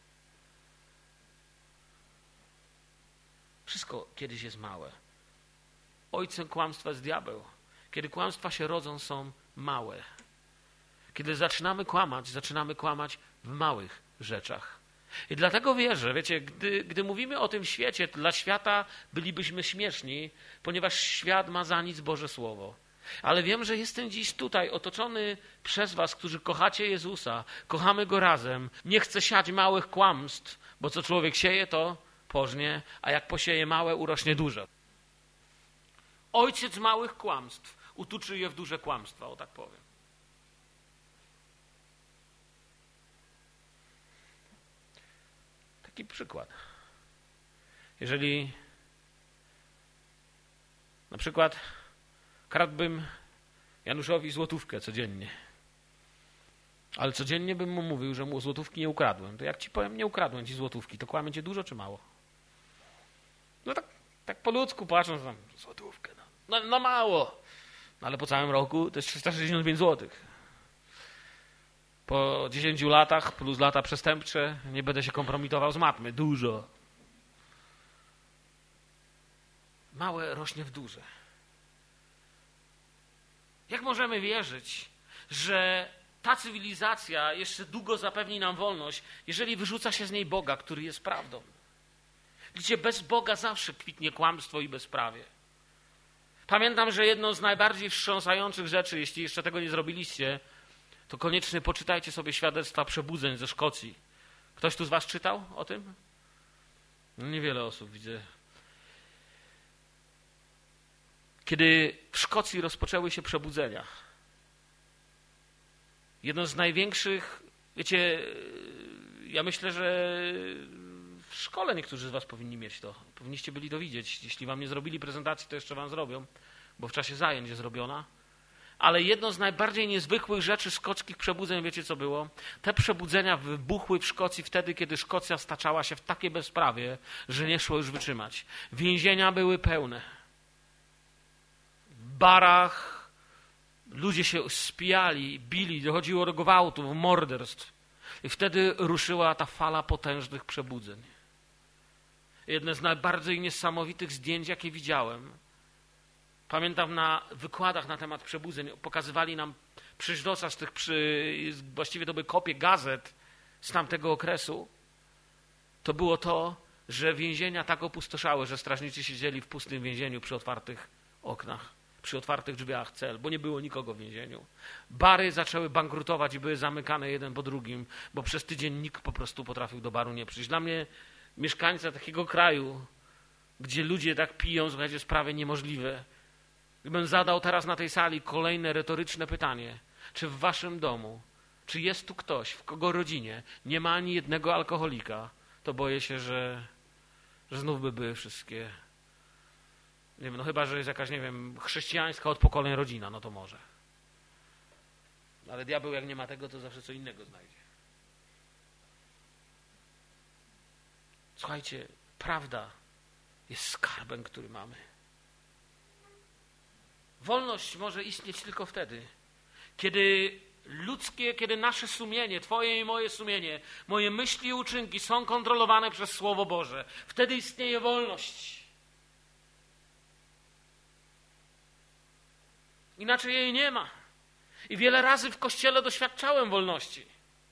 Wszystko kiedyś jest małe. Ojcem kłamstwa jest diabeł. Kiedy kłamstwa się rodzą, są małe. Kiedy zaczynamy kłamać, zaczynamy kłamać w małych rzeczach. I dlatego wierzę, wiecie, gdy, gdy mówimy o tym świecie, dla świata bylibyśmy śmieszni, ponieważ świat ma za nic Boże Słowo. Ale wiem, że jestem dziś tutaj otoczony przez was, którzy kochacie Jezusa, kochamy Go razem. Nie chcę siać małych kłamstw, bo co człowiek sieje, to pożnie, a jak posieje małe, urośnie duże. Ojciec małych kłamstw utuczy je w duże kłamstwa, o tak powiem. Taki przykład. Jeżeli na przykład kradłbym Januszowi złotówkę codziennie, ale codziennie bym mu mówił, że mu złotówki nie ukradłem, to jak ci powiem, nie ukradłem ci złotówki, to kłamię cię dużo czy mało? No tak, tak po ludzku patrząc tam, złotówkę, no, no, no mało, no, ale po całym roku to jest trzysta sześćdziesiąt pięć złotych. Po dziesięciu latach plus lata przestępcze nie będę się kompromitował z matmy, dużo. Małe rośnie w duże. Jak możemy wierzyć, że ta cywilizacja jeszcze długo zapewni nam wolność, jeżeli wyrzuca się z niej Boga, który jest prawdą? Gdzie bez Boga zawsze kwitnie kłamstwo i bezprawie. Pamiętam, że jedną z najbardziej wstrząsających rzeczy, jeśli jeszcze tego nie zrobiliście, to koniecznie poczytajcie sobie świadectwa przebudzeń ze Szkocji. Ktoś tu z was czytał o tym? No niewiele osób, widzę. Kiedy w Szkocji rozpoczęły się przebudzenia, jedno z największych, wiecie, ja myślę, że w szkole niektórzy z was powinni mieć to. Powinniście byli to widzieć. Jeśli wam nie zrobili prezentacji, to jeszcze wam zrobią, bo w czasie zajęć jest zrobiona. Ale jedno z najbardziej niezwykłych rzeczy szkockich przebudzeń, wiecie co było? Te przebudzenia wybuchły w Szkocji wtedy, kiedy Szkocja staczała się w takie bezprawie, że nie szło już wytrzymać. Więzienia były pełne. W barach ludzie się spijali, bili, dochodziło do gwałtów, morderstw. I wtedy ruszyła ta fala potężnych przebudzeń. Jedne z najbardziej niesamowitych zdjęć, jakie widziałem. Pamiętam na wykładach na temat przebudzeń pokazywali nam Przyźdosa z tych, przy, właściwie to były kopie gazet z tamtego okresu, to było to, że więzienia tak opustoszały, że strażnicy siedzieli w pustym więzieniu przy otwartych oknach, przy otwartych drzwiach cel, bo nie było nikogo w więzieniu. Bary zaczęły bankrutować i były zamykane jeden po drugim, bo przez tydzień nikt po prostu potrafił do baru nie przyjść. Dla mnie, mieszkańca takiego kraju, gdzie ludzie tak piją, słuchajcie, sprawy niemożliwe. Gdybym zadał teraz na tej sali kolejne retoryczne pytanie, czy w waszym domu, czy jest tu ktoś, w kogo rodzinie nie ma ani jednego alkoholika, to boję się, że, że znów by były wszystkie, nie wiem, no chyba, że jest jakaś, nie wiem, chrześcijańska od pokoleń rodzina, no to może. Ale diabeł jak nie ma tego, to zawsze co innego znajdzie. Słuchajcie, prawda jest skarbem, który mamy. Wolność może istnieć tylko wtedy, kiedy ludzkie, kiedy nasze sumienie, twoje i moje sumienie, moje myśli i uczynki są kontrolowane przez Słowo Boże. Wtedy istnieje wolność. Inaczej jej nie ma. I wiele razy w Kościele doświadczałem wolności.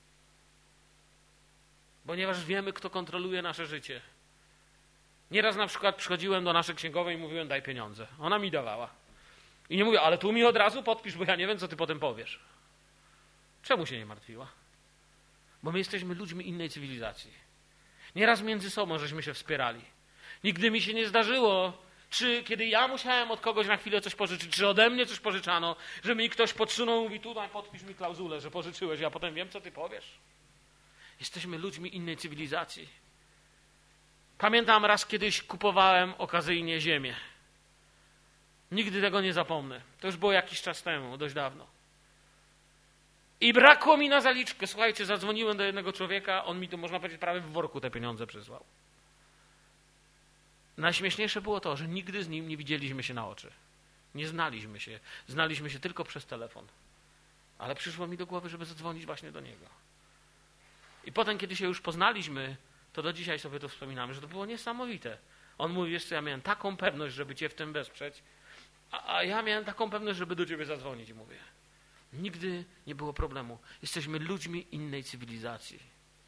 Ponieważ wiemy, kto kontroluje nasze życie. Nieraz na przykład przychodziłem do naszej księgowej i mówiłem, daj pieniądze. Ona mi dawała. I nie mówię, ale tu mi od razu podpisz, bo ja nie wiem, co ty potem powiesz. Czemu się nie martwiła? Bo my jesteśmy ludźmi innej cywilizacji. Nieraz między sobą żeśmy się wspierali. Nigdy mi się nie zdarzyło, czy kiedy ja musiałem od kogoś na chwilę coś pożyczyć, czy ode mnie coś pożyczano, że mi ktoś podsunął i mówi, tutaj podpisz mi klauzulę, że pożyczyłeś, ja potem wiem, co ty powiesz. Jesteśmy ludźmi innej cywilizacji. Pamiętam raz kiedyś kupowałem okazyjnie ziemię. Nigdy tego nie zapomnę. To już było jakiś czas temu, dość dawno. I brakło mi na zaliczkę. Słuchajcie, zadzwoniłem do jednego człowieka, on mi tu, można powiedzieć, prawie w worku te pieniądze przysłał. Najśmieszniejsze było to, że nigdy z nim nie widzieliśmy się na oczy. Nie znaliśmy się. Znaliśmy się tylko przez telefon. Ale przyszło mi do głowy, żeby zadzwonić właśnie do niego. I potem, kiedy się już poznaliśmy, to do dzisiaj sobie to wspominamy, że to było niesamowite. On mówi, wiesz co, ja miałem taką pewność, żeby cię w tym wesprzeć, a, a ja miałem taką pewność, żeby do ciebie zadzwonić. I mówię, nigdy nie było problemu. Jesteśmy ludźmi innej cywilizacji.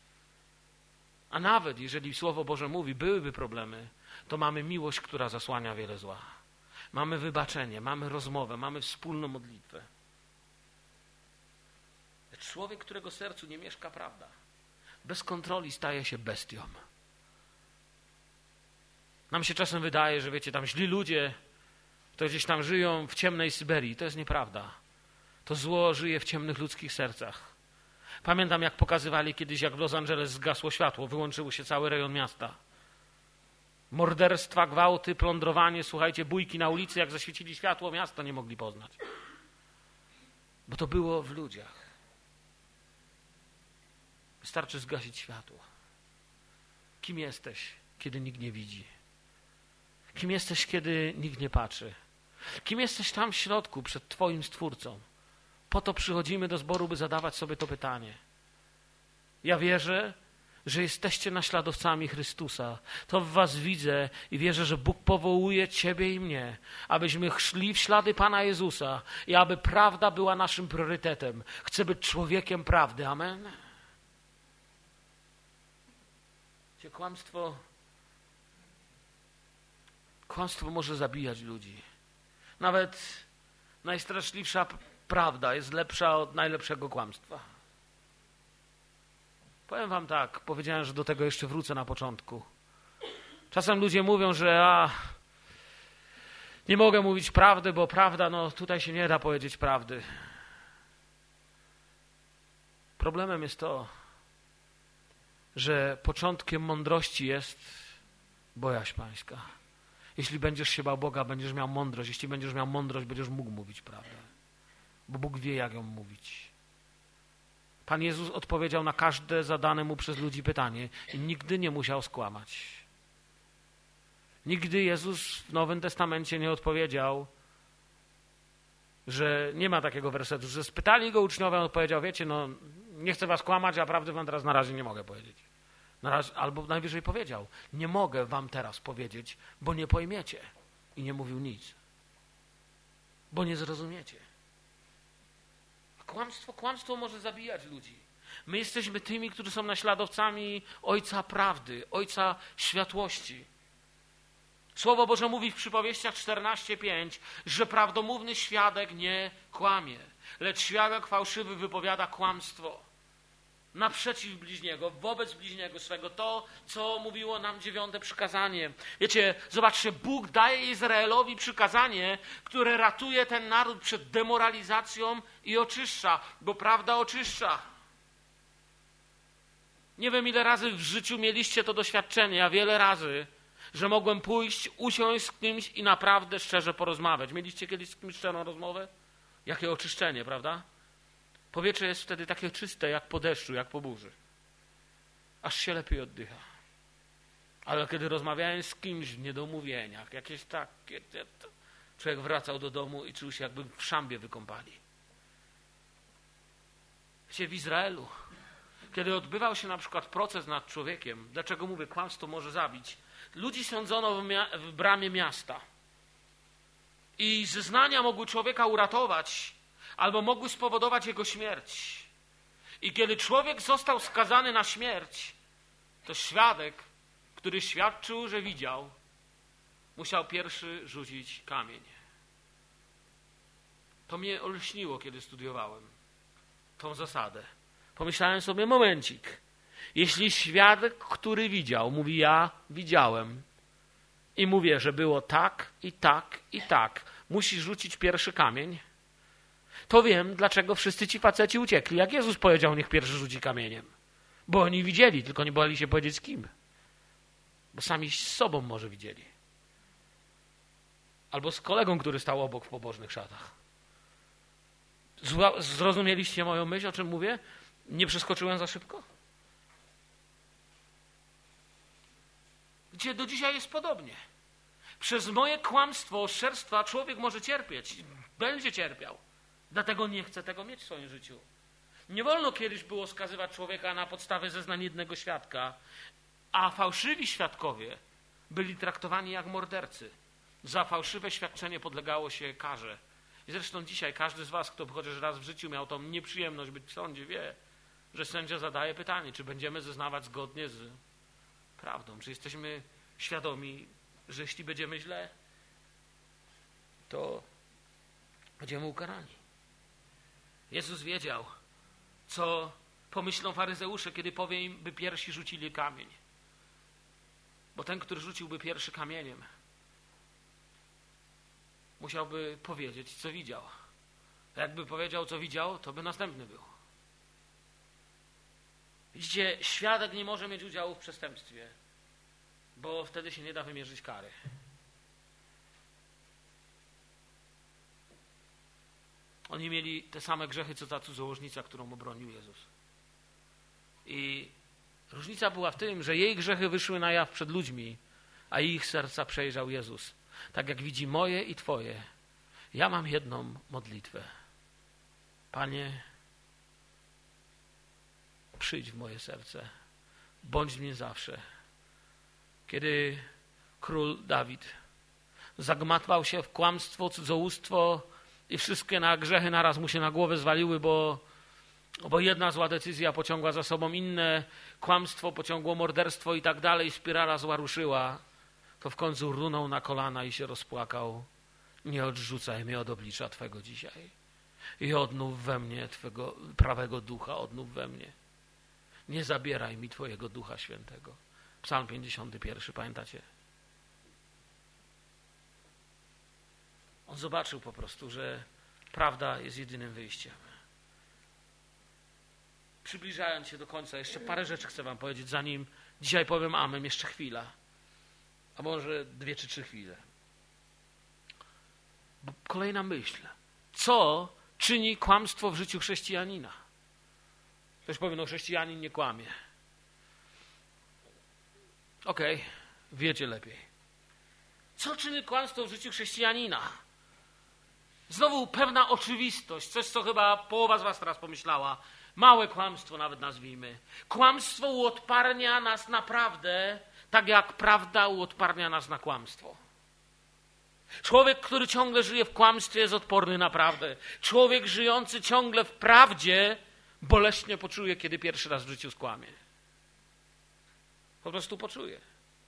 A nawet jeżeli Słowo Boże mówi, byłyby problemy, to mamy miłość, która zasłania wiele zła. Mamy wybaczenie, mamy rozmowę, mamy wspólną modlitwę. Lecz człowiek, którego sercu nie mieszka prawda, bez kontroli staje się bestią. Nam się czasem wydaje, że wiecie, tam źli ludzie, to gdzieś tam żyją w ciemnej Syberii. To jest nieprawda. To zło żyje w ciemnych ludzkich sercach. Pamiętam, jak pokazywali kiedyś, jak w Los Angeles zgasło światło, wyłączyło się cały rejon miasta. Morderstwa, gwałty, plądrowanie, słuchajcie, bójki na ulicy, jak zaświecili światło, miasta nie mogli poznać. Bo to było w ludziach. Wystarczy zgasić światło. Kim jesteś, kiedy nikt nie widzi? Kim jesteś, kiedy nikt nie patrzy? Kim jesteś tam w środku, przed Twoim Stwórcą? Po to przychodzimy do zboru, by zadawać sobie to pytanie. Ja wierzę, że jesteście naśladowcami Chrystusa. To w was widzę i wierzę, że Bóg powołuje ciebie i mnie, abyśmy szli w ślady Pana Jezusa i aby prawda była naszym priorytetem. Chcę być człowiekiem prawdy. Amen? Kłamstwo, kłamstwo może zabijać ludzi. Nawet najstraszliwsza prawda jest lepsza od najlepszego kłamstwa. Powiem wam tak, powiedziałem, że do tego jeszcze wrócę na początku. Czasem ludzie mówią, że a, nie mogę mówić prawdy, bo prawda, no tutaj się nie da powiedzieć prawdy. Problemem jest to, że początkiem mądrości jest bojaźń pańska. Jeśli będziesz się bał Boga, będziesz miał mądrość. Jeśli będziesz miał mądrość, będziesz mógł mówić prawdę. Bo Bóg wie, jak ją mówić. Pan Jezus odpowiedział na każde zadane mu przez ludzi pytanie i nigdy nie musiał skłamać. Nigdy Jezus w Nowym Testamencie nie odpowiedział, że nie ma takiego wersetu, że spytali go uczniowie, on odpowiedział, wiecie, no nie chcę was kłamać, a prawdy wam teraz na razie nie mogę powiedzieć. Na razie, albo najwyżej powiedział, nie mogę wam teraz powiedzieć, bo nie pojmiecie. I nie mówił nic. Bo nie zrozumiecie. kłamstwo, kłamstwo może zabijać ludzi. My jesteśmy tymi, którzy są naśladowcami Ojca Prawdy, Ojca Światłości. Słowo Boże mówi w Przypowieściach czternaście pięć, że prawdomówny świadek nie kłamie, lecz świadek fałszywy wypowiada kłamstwo naprzeciw bliźniego, wobec bliźniego swego. To, co mówiło nam dziewiąte przykazanie. Wiecie, zobaczcie, Bóg daje Izraelowi przykazanie, które ratuje ten naród przed demoralizacją i oczyszcza, bo prawda oczyszcza. Nie wiem, ile razy w życiu mieliście to doświadczenie, a wiele razy, że mogłem pójść, usiąść z kimś i naprawdę szczerze porozmawiać. Mieliście kiedyś z kimś szczerą rozmowę? Jakie oczyszczenie, prawda? Powietrze jest wtedy takie czyste, jak po deszczu, jak po burzy. Aż się lepiej oddycha. Ale kiedy rozmawiałem z kimś w niedomówieniach, jakieś takie, człowiek wracał do domu i czuł się, jakby w szambie wykąpali. Wiecie, w Izraelu, kiedy odbywał się na przykład proces nad człowiekiem, dlaczego mówię, kłamstwo może zabić, ludzi sądzono w, mia- w bramie miasta. I zeznania mogły człowieka uratować, albo mogły spowodować jego śmierć. I kiedy człowiek został skazany na śmierć, to świadek, który świadczył, że widział, musiał pierwszy rzucić kamień. To mnie olśniło, kiedy studiowałem tą zasadę. Pomyślałem sobie, momencik, jeśli świadek, który widział, mówi ja widziałem i mówię, że było tak i tak i tak, musi rzucić pierwszy kamień, to wiem, dlaczego wszyscy ci faceci uciekli. Jak Jezus powiedział, niech pierwszy rzuci kamieniem. Bo oni widzieli, tylko nie bali się powiedzieć z kim. Bo sami z sobą może widzieli. Albo z kolegą, który stał obok w pobożnych szatach. Zła, zrozumieliście moją myśl, o czym mówię? Nie przeskoczyłem za szybko? Gdzie do dzisiaj jest podobnie. Przez moje kłamstwo, oszczerstwa człowiek może cierpieć. Będzie cierpiał. Dlatego nie chcę tego mieć w swoim życiu. Nie wolno kiedyś było skazywać człowieka na podstawie zeznań jednego świadka, a fałszywi świadkowie byli traktowani jak mordercy. Za fałszywe świadczenie podlegało się karze. I zresztą dzisiaj każdy z was, kto chociaż raz w życiu miał tą nieprzyjemność być w sądzie, wie, że sędzia zadaje pytanie, czy będziemy zeznawać zgodnie z prawdą, czy jesteśmy świadomi, że jeśli będziemy źle, to będziemy ukarani. Jezus wiedział, co pomyślą faryzeusze, kiedy powie im, by pierwsi rzucili kamień. Bo ten, który rzuciłby pierwszy kamieniem, musiałby powiedzieć, co widział. A jakby powiedział, co widział, to by następny był. Widzicie, świadek nie może mieć udziału w przestępstwie, bo wtedy się nie da wymierzyć kary. Oni mieli te same grzechy, co ta cudzołożnica, którą obronił Jezus. I różnica była w tym, że jej grzechy wyszły na jaw przed ludźmi, a ich serca przejrzał Jezus. Tak jak widzi moje i twoje. Ja mam jedną modlitwę. Panie, przyjdź w moje serce. Bądź w nim zawsze. Kiedy król Dawid zagmatwał się w kłamstwo, cudzołóstwo i wszystkie na grzechy naraz mu się na głowę zwaliły, bo, bo jedna zła decyzja pociągła za sobą inne, kłamstwo pociągło morderstwo i tak dalej, spirala zła ruszyła, to w końcu runął na kolana i się rozpłakał. Nie odrzucaj mnie od oblicza Twego dzisiaj. I odnów we mnie Twego prawego ducha, odnów we mnie. Nie zabieraj mi Twojego Ducha Świętego. Psalm pięćdziesiąty pierwszy, pamiętacie? On zobaczył po prostu, że prawda jest jedynym wyjściem. Przybliżając się do końca, jeszcze parę rzeczy chcę wam powiedzieć, zanim dzisiaj powiem amen, jeszcze chwila. A może dwie czy trzy chwile. Bo kolejna myśl. Co czyni kłamstwo w życiu chrześcijanina? Ktoś powie, no chrześcijanin nie kłamie. Okej, okay, wiecie lepiej. Co czyni kłamstwo w życiu chrześcijanina? Znowu pewna oczywistość, coś, co chyba połowa z was teraz pomyślała. Małe kłamstwo nawet nazwijmy. Kłamstwo uodparnia nas na prawdę, tak jak prawda uodparnia nas na kłamstwo. Człowiek, który ciągle żyje w kłamstwie, jest odporny na prawdę. Człowiek żyjący ciągle w prawdzie boleśnie poczuje, kiedy pierwszy raz w życiu skłamie. Po prostu poczuje.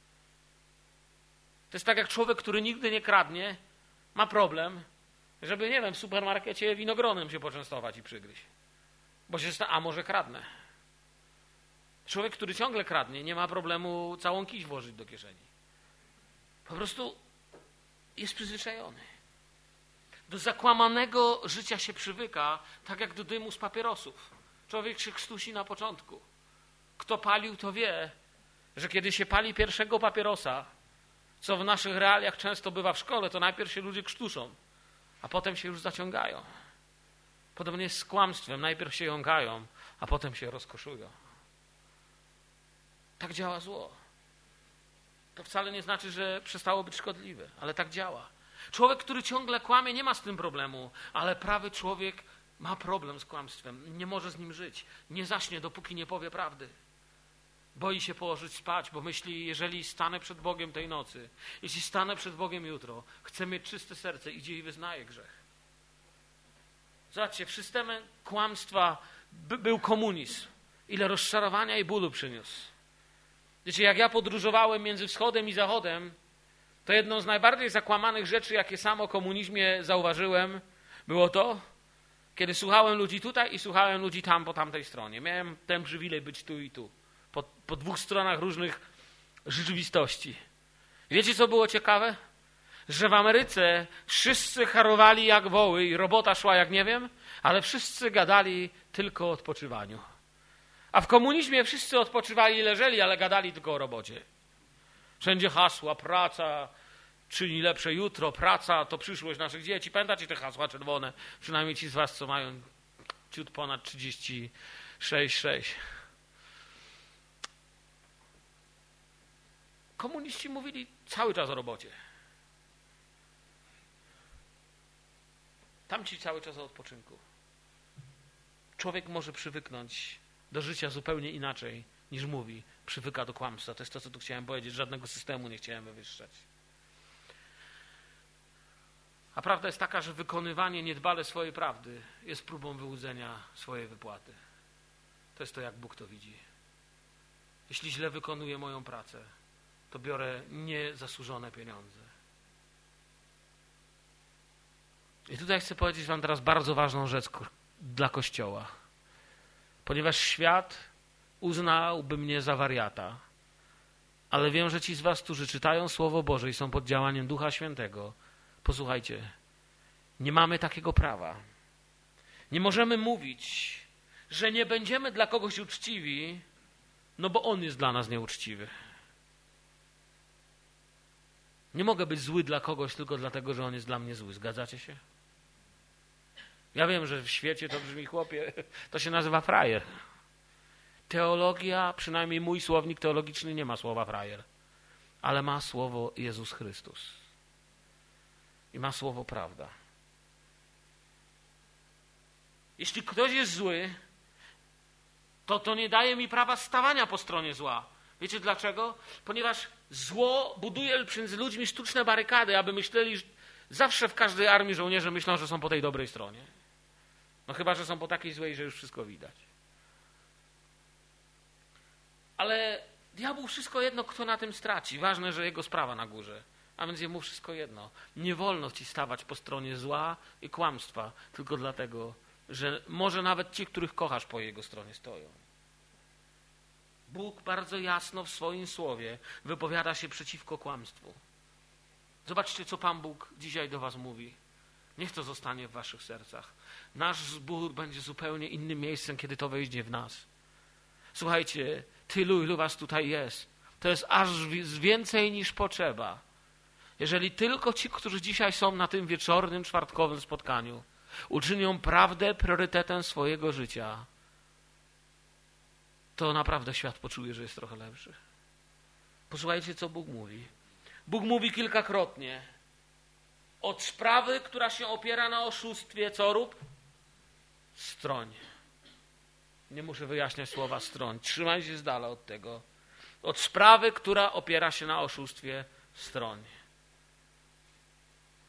To jest tak jak człowiek, który nigdy nie kradnie, ma problem, żeby, nie wiem, w supermarkecie winogronem się poczęstować i przygryźć. Bo się sta- a może kradnę. Człowiek, który ciągle kradnie, nie ma problemu całą kiś włożyć do kieszeni. Po prostu jest przyzwyczajony. Do zakłamanego życia się przywyka, tak jak do dymu z papierosów. Człowiek się krztusi na początku. Kto palił, to wie, że kiedy się pali pierwszego papierosa, co w naszych realiach często bywa w szkole, to najpierw się ludzie krztuszą, a potem się już zaciągają. Podobnie jest z kłamstwem. Najpierw się jąkają, a potem się rozkoszują. Tak działa zło. To wcale nie znaczy, że przestało być szkodliwe, ale tak działa. Człowiek, który ciągle kłamie, nie ma z tym problemu, ale prawy człowiek ma problem z kłamstwem. Nie może z nim żyć. Nie zaśnie, dopóki nie powie prawdy. Boi się położyć spać, bo myśli, jeżeli stanę przed Bogiem tej nocy, jeśli stanę przed Bogiem jutro, chcę mieć czyste serce, idzie i wyznaje grzech. Zobaczcie, w systemie kłamstwa by, był komunizm. Ile rozczarowania i bólu przyniósł. Wiecie, jak ja podróżowałem między wschodem i zachodem, to jedną z najbardziej zakłamanych rzeczy, jakie sam o komunizmie zauważyłem, było to, kiedy słuchałem ludzi tutaj i słuchałem ludzi tam po tamtej stronie. Miałem ten przywilej być tu i tu. Po, po dwóch stronach różnych rzeczywistości. Wiecie, co było ciekawe? Że w Ameryce wszyscy harowali jak woły i robota szła jak nie wiem, ale wszyscy gadali tylko o odpoczywaniu. A w komunizmie wszyscy odpoczywali i leżeli, ale gadali tylko o robocie. Wszędzie hasła, praca czyni lepsze jutro, praca to przyszłość naszych dzieci. Pamiętacie te hasła czerwone? Przynajmniej ci z was, co mają ciut ponad trzydzieści sześć sześć. Komuniści mówili cały czas o robocie. Tamci cały czas o odpoczynku. Człowiek może przywyknąć do życia zupełnie inaczej niż mówi. Przywyka do kłamstwa. To jest to, co tu chciałem powiedzieć. Żadnego systemu nie chciałem wywyższać. A prawda jest taka, że wykonywanie niedbale swojej prawdy jest próbą wyłudzenia swojej wypłaty. To jest to, jak Bóg to widzi. Jeśli źle wykonuję moją pracę, to biorę niezasłużone pieniądze. I tutaj chcę powiedzieć wam teraz bardzo ważną rzecz dla Kościoła. Ponieważ świat uznałby mnie za wariata, ale wiem, że ci z was, którzy czytają Słowo Boże i są pod działaniem Ducha Świętego, posłuchajcie, nie mamy takiego prawa. Nie możemy mówić, że nie będziemy dla kogoś uczciwi, no bo on jest dla nas nieuczciwy. Nie mogę być zły dla kogoś tylko dlatego, że on jest dla mnie zły. Zgadzacie się? Ja wiem, że w świecie to brzmi, chłopie, to się nazywa frajer. Teologia, przynajmniej mój słownik teologiczny nie ma słowa frajer, ale ma słowo Jezus Chrystus. I ma słowo prawda. Jeśli ktoś jest zły, to to nie daje mi prawa stawania po stronie zła. Wiecie dlaczego? Ponieważ zło buduje między ludźmi sztuczne barykady, aby myśleli, że zawsze w każdej armii żołnierze myślą, że są po tej dobrej stronie. No chyba, że są po takiej złej, że już wszystko widać. Ale diabłu wszystko jedno, kto na tym straci. Ważne, że jego sprawa na górze. A więc jemu wszystko jedno. Nie wolno ci stawać po stronie zła i kłamstwa, tylko dlatego, że może nawet ci, których kochasz, po jego stronie stoją. Bóg bardzo jasno w swoim słowie wypowiada się przeciwko kłamstwu. Zobaczcie, co Pan Bóg dzisiaj do was mówi. Niech to zostanie w waszych sercach. Nasz zbór będzie zupełnie innym miejscem, kiedy to wejdzie w nas. Słuchajcie, tylu, ilu was tutaj jest, to jest aż więcej niż potrzeba. Jeżeli tylko ci, którzy dzisiaj są na tym wieczornym, czwartkowym spotkaniu, uczynią prawdę priorytetem swojego życia, to naprawdę świat poczuje, że jest trochę lepszy. Posłuchajcie, co Bóg mówi. Bóg mówi kilkakrotnie. Od sprawy, która się opiera na oszustwie, co rób? Stroń. Nie muszę wyjaśniać słowa stroń. Trzymaj się z dala od tego. Od sprawy, która opiera się na oszustwie, stroń.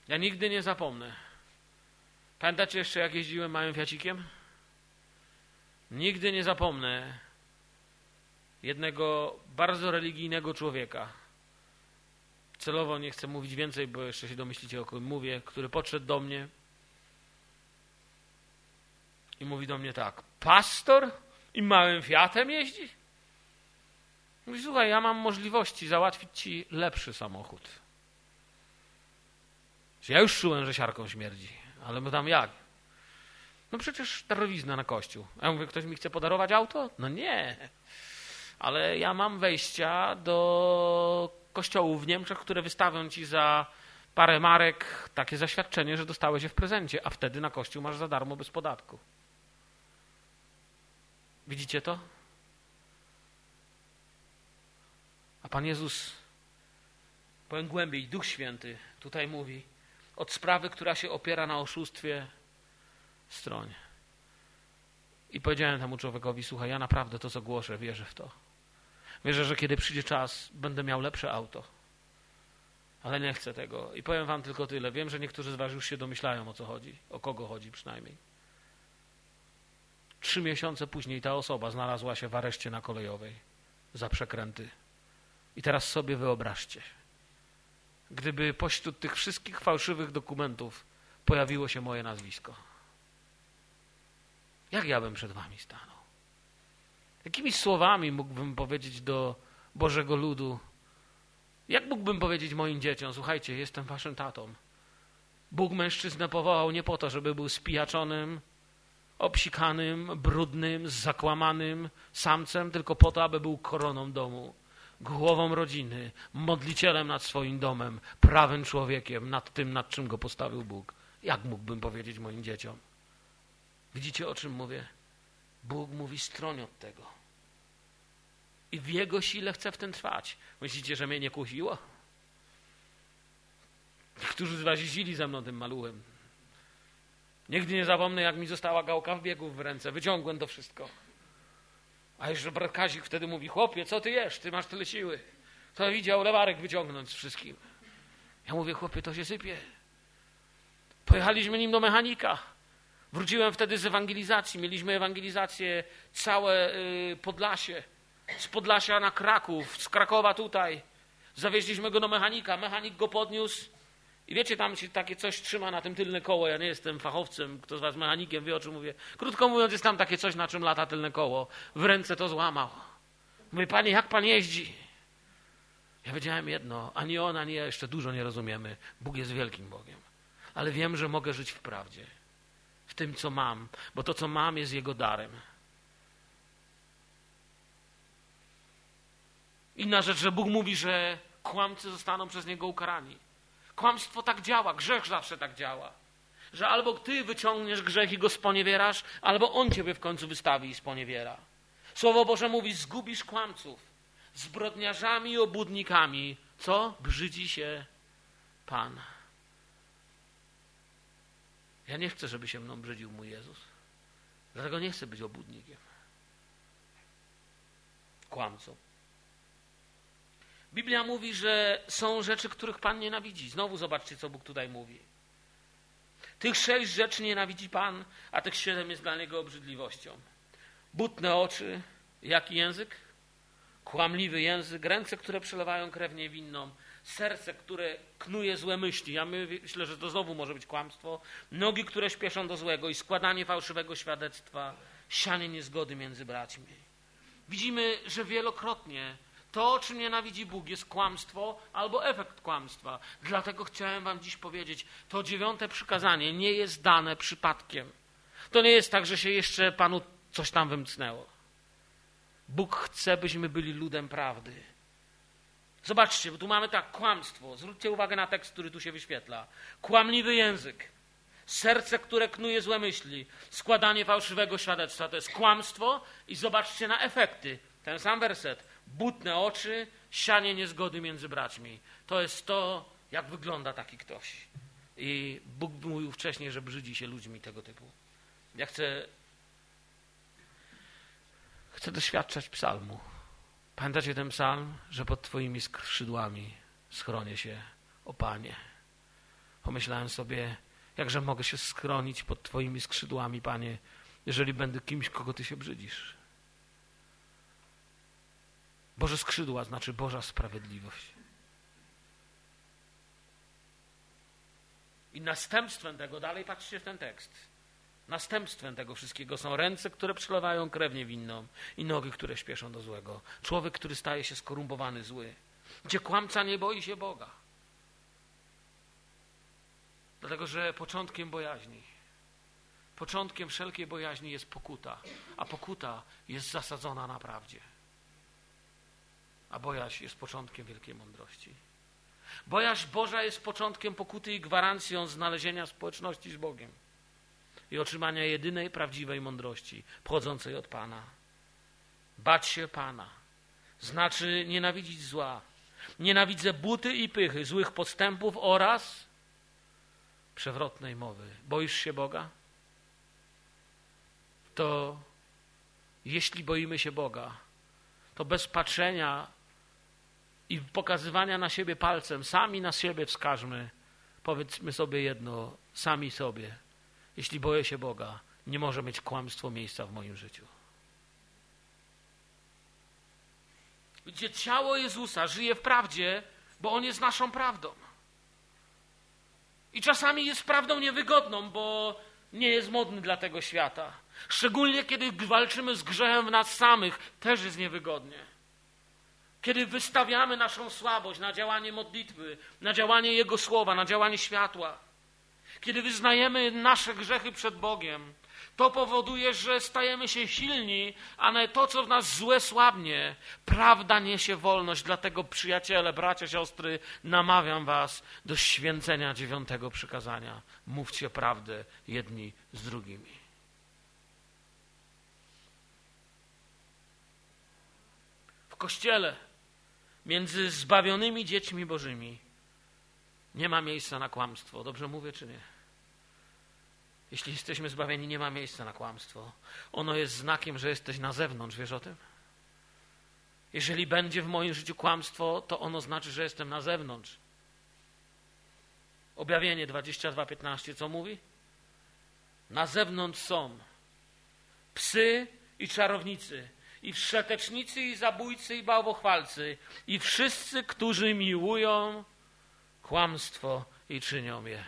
Ja nigdy nie zapomnę. Pamiętacie jeszcze, jak jeździłem małym Fiacikiem? Nigdy nie zapomnę jednego bardzo religijnego człowieka. Celowo nie chcę mówić więcej, bo jeszcze się domyślicie, o kim mówię, który podszedł do mnie i mówi do mnie tak: pastor i małym Fiatem jeździ? Mówi: słuchaj, ja mam możliwości załatwić ci lepszy samochód. Ja już czułem, że siarką śmierdzi, ale my tam jak? No przecież darowizna na kościół. A ja mówię: ktoś mi chce podarować auto? No nie. Ale ja mam wejścia do kościołów w Niemczech, które wystawią ci za parę marek takie zaświadczenie, że dostałeś je w prezencie, a wtedy na kościół masz za darmo bez podatku. Widzicie to? A Pan Jezus, powiem głębiej, Duch Święty tutaj mówi: od sprawy, która się opiera na oszustwie, stroń. I powiedziałem temu człowiekowi: słuchaj, ja naprawdę to, co głoszę, wierzę w to. Wierzę, że kiedy przyjdzie czas, będę miał lepsze auto. Ale nie chcę tego. I powiem wam tylko tyle. Wiem, że niektórzy z was już się domyślają, o co chodzi. O kogo chodzi przynajmniej. Trzy miesiące później ta osoba znalazła się w areszcie na Kolejowej za przekręty. I teraz sobie wyobraźcie, gdyby pośród tych wszystkich fałszywych dokumentów pojawiło się moje nazwisko. Jak ja bym przed wami stanął? Jakimi słowami mógłbym powiedzieć do Bożego ludu? Jak mógłbym powiedzieć moim dzieciom: słuchajcie, jestem waszym tatą. Bóg mężczyznę powołał nie po to, żeby był spijaczonym, obsikanym, brudnym, zakłamanym samcem, tylko po to, aby był koroną domu, głową rodziny, modlicielem nad swoim domem, prawym człowiekiem, nad tym, nad czym go postawił Bóg. Jak mógłbym powiedzieć moim dzieciom? Widzicie, o czym mówię? Bóg mówi: stroń od tego. I w Jego sile chcę w tym trwać. Myślicie, że mnie nie kusiło? Którzy z was jeździli ze mną tym maluchem. Nigdy nie zapomnę, jak mi została gałka wbiegów w ręce. Wyciągłem to wszystko. A jeszcze brat Kazik wtedy mówi: chłopie, co ty jesz? Ty masz tyle siły. To widział lewarek wyciągnąć z wszystkim. Ja mówię: chłopie, to się sypie. Pojechaliśmy nim do mechanika. Wróciłem wtedy z ewangelizacji. Mieliśmy ewangelizację całe y, Podlasie. Z Podlasia na Kraków, z Krakowa tutaj. Zawieźliśmy go do mechanika. Mechanik go podniósł. I wiecie, tam się takie coś trzyma na tym tylne koło. Ja nie jestem fachowcem. Kto z was mechanikiem wie, o czym mówię. Krótko mówiąc, jest tam takie coś, na czym lata tylne koło. W ręce to złamał. Mówię: panie, jak pan jeździ? Ja wiedziałem jedno. Ani on, ani ja jeszcze dużo nie rozumiemy. Bóg jest wielkim Bogiem. Ale wiem, że mogę żyć w prawdzie. W tym, co mam. Bo to, co mam, jest Jego darem. Inna rzecz, że Bóg mówi, że kłamcy zostaną przez Niego ukarani. Kłamstwo tak działa, grzech zawsze tak działa. Że albo ty wyciągniesz grzech i go sponiewierasz, albo on ciebie w końcu wystawi i sponiewiera. Słowo Boże mówi: zgubisz kłamców. Zbrodniarzami i obłudnikami, co? Brzydzi się Pan. Ja nie chcę, żeby się mną brzydził mój Jezus. Dlatego nie chcę być obłudnikiem. Kłamcą. Biblia mówi, że są rzeczy, których Pan nienawidzi. Znowu zobaczcie, co Bóg tutaj mówi. Tych sześć rzeczy nienawidzi Pan, a tych siedem jest dla Niego obrzydliwością. Butne oczy, jaki język? Kłamliwy język, ręce, które przelewają krew niewinną, serce, które knuje złe myśli. Ja myślę, że to znowu może być kłamstwo. Nogi, które śpieszą do złego i składanie fałszywego świadectwa, sianie niezgody między braćmi. Widzimy, że wielokrotnie to, czym nienawidzi Bóg, jest kłamstwo albo efekt kłamstwa. Dlatego chciałem wam dziś powiedzieć, to dziewiąte przykazanie nie jest dane przypadkiem. To nie jest tak, że się jeszcze Panu coś tam wymknęło. Bóg chce, byśmy byli ludem prawdy. Zobaczcie, bo tu mamy tak, kłamstwo. Zwróćcie uwagę na tekst, który tu się wyświetla. Kłamliwy język. Serce, które knuje złe myśli. Składanie fałszywego świadectwa. To jest kłamstwo i zobaczcie na efekty. Ten sam werset. Butne oczy, sianie niezgody między braćmi. To jest to, jak wygląda taki ktoś. I Bóg mówił wcześniej, że brzydzi się ludźmi tego typu. Ja chcę, chcę doświadczać psalmu. Pamiętacie ten psalm, że pod Twoimi skrzydłami schronię się, o Panie. Pomyślałem sobie, jakże mogę się schronić pod Twoimi skrzydłami, Panie, jeżeli będę kimś, kogo Ty się brzydzisz. Boże skrzydła znaczy Boża sprawiedliwość. I następstwem tego, dalej patrzcie w ten tekst, następstwem tego wszystkiego są ręce, które przelewają krew niewinną i nogi, które śpieszą do złego. Człowiek, który staje się skorumpowany, zły. Gdzie kłamca nie boi się Boga. Dlatego, że początkiem bojaźni, początkiem wszelkiej bojaźni jest pokuta, a pokuta jest zasadzona na prawdzie. A bojaźń jest początkiem wielkiej mądrości. Bojaźń Boża jest początkiem pokuty i gwarancją znalezienia społeczności z Bogiem i otrzymania jedynej prawdziwej mądrości pochodzącej od Pana. Bać się Pana znaczy nienawidzić zła. Nienawidzę buty i pychy, złych podstępów oraz przewrotnej mowy. Boisz się Boga? To jeśli boimy się Boga, to bez patrzenia i pokazywania na siebie palcem, sami na siebie wskażmy, powiedzmy sobie jedno, sami sobie. Jeśli boję się Boga, nie może mieć kłamstwo miejsca w moim życiu. Gdzie ciało Jezusa żyje w prawdzie, bo On jest naszą prawdą. I czasami jest prawdą niewygodną, bo nie jest modny dla tego świata. Szczególnie kiedy walczymy z grzechem w nas samych, też jest niewygodnie. Kiedy wystawiamy naszą słabość na działanie modlitwy, na działanie Jego słowa, na działanie światła. Kiedy wyznajemy nasze grzechy przed Bogiem, to powoduje, że stajemy się silni, a to, co w nas złe, słabnie. Prawda niesie wolność, dlatego przyjaciele, bracia, siostry, namawiam was do święcenia dziewiątego przykazania. Mówcie prawdę jedni z drugimi. W Kościele między zbawionymi dziećmi Bożymi nie ma miejsca na kłamstwo. Dobrze mówię, czy nie? Jeśli jesteśmy zbawieni, nie ma miejsca na kłamstwo. Ono jest znakiem, że jesteś na zewnątrz. Wiesz o tym? Jeżeli będzie w moim życiu kłamstwo, to ono znaczy, że jestem na zewnątrz. Objawienie dwadzieścia dwa piętnaście co mówi? Na zewnątrz są psy i czarownicy, i wszetecznicy, i zabójcy, i bałwochwalcy, i wszyscy, którzy miłują kłamstwo i czynią je.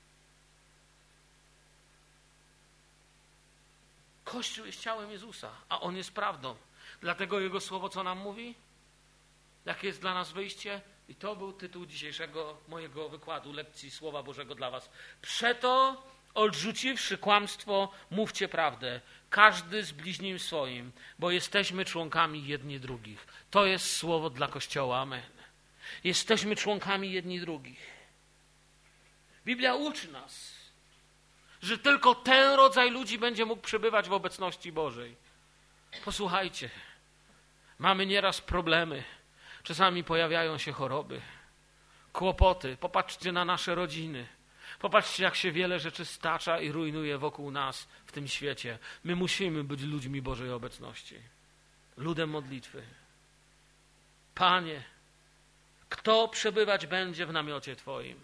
Kościół jest ciałem Jezusa, a On jest prawdą. Dlatego Jego słowo co nam mówi? Jakie jest dla nas wyjście? I to był tytuł dzisiejszego mojego wykładu, lekcji Słowa Bożego dla was. Przeto, odrzuciwszy kłamstwo, mówcie prawdę. Każdy z bliźnim swoim, bo jesteśmy członkami jedni drugich. To jest słowo dla Kościoła. Amen. Jesteśmy członkami jedni drugich. Biblia uczy nas, że tylko ten rodzaj ludzi będzie mógł przebywać w obecności Bożej. Posłuchajcie, mamy nieraz problemy. Czasami pojawiają się choroby, kłopoty. Popatrzcie na nasze rodziny. Popatrzcie, jak się wiele rzeczy stacza i rujnuje wokół nas w tym świecie. My musimy być ludźmi Bożej obecności. Ludem modlitwy. Panie, kto przebywać będzie w namiocie Twoim?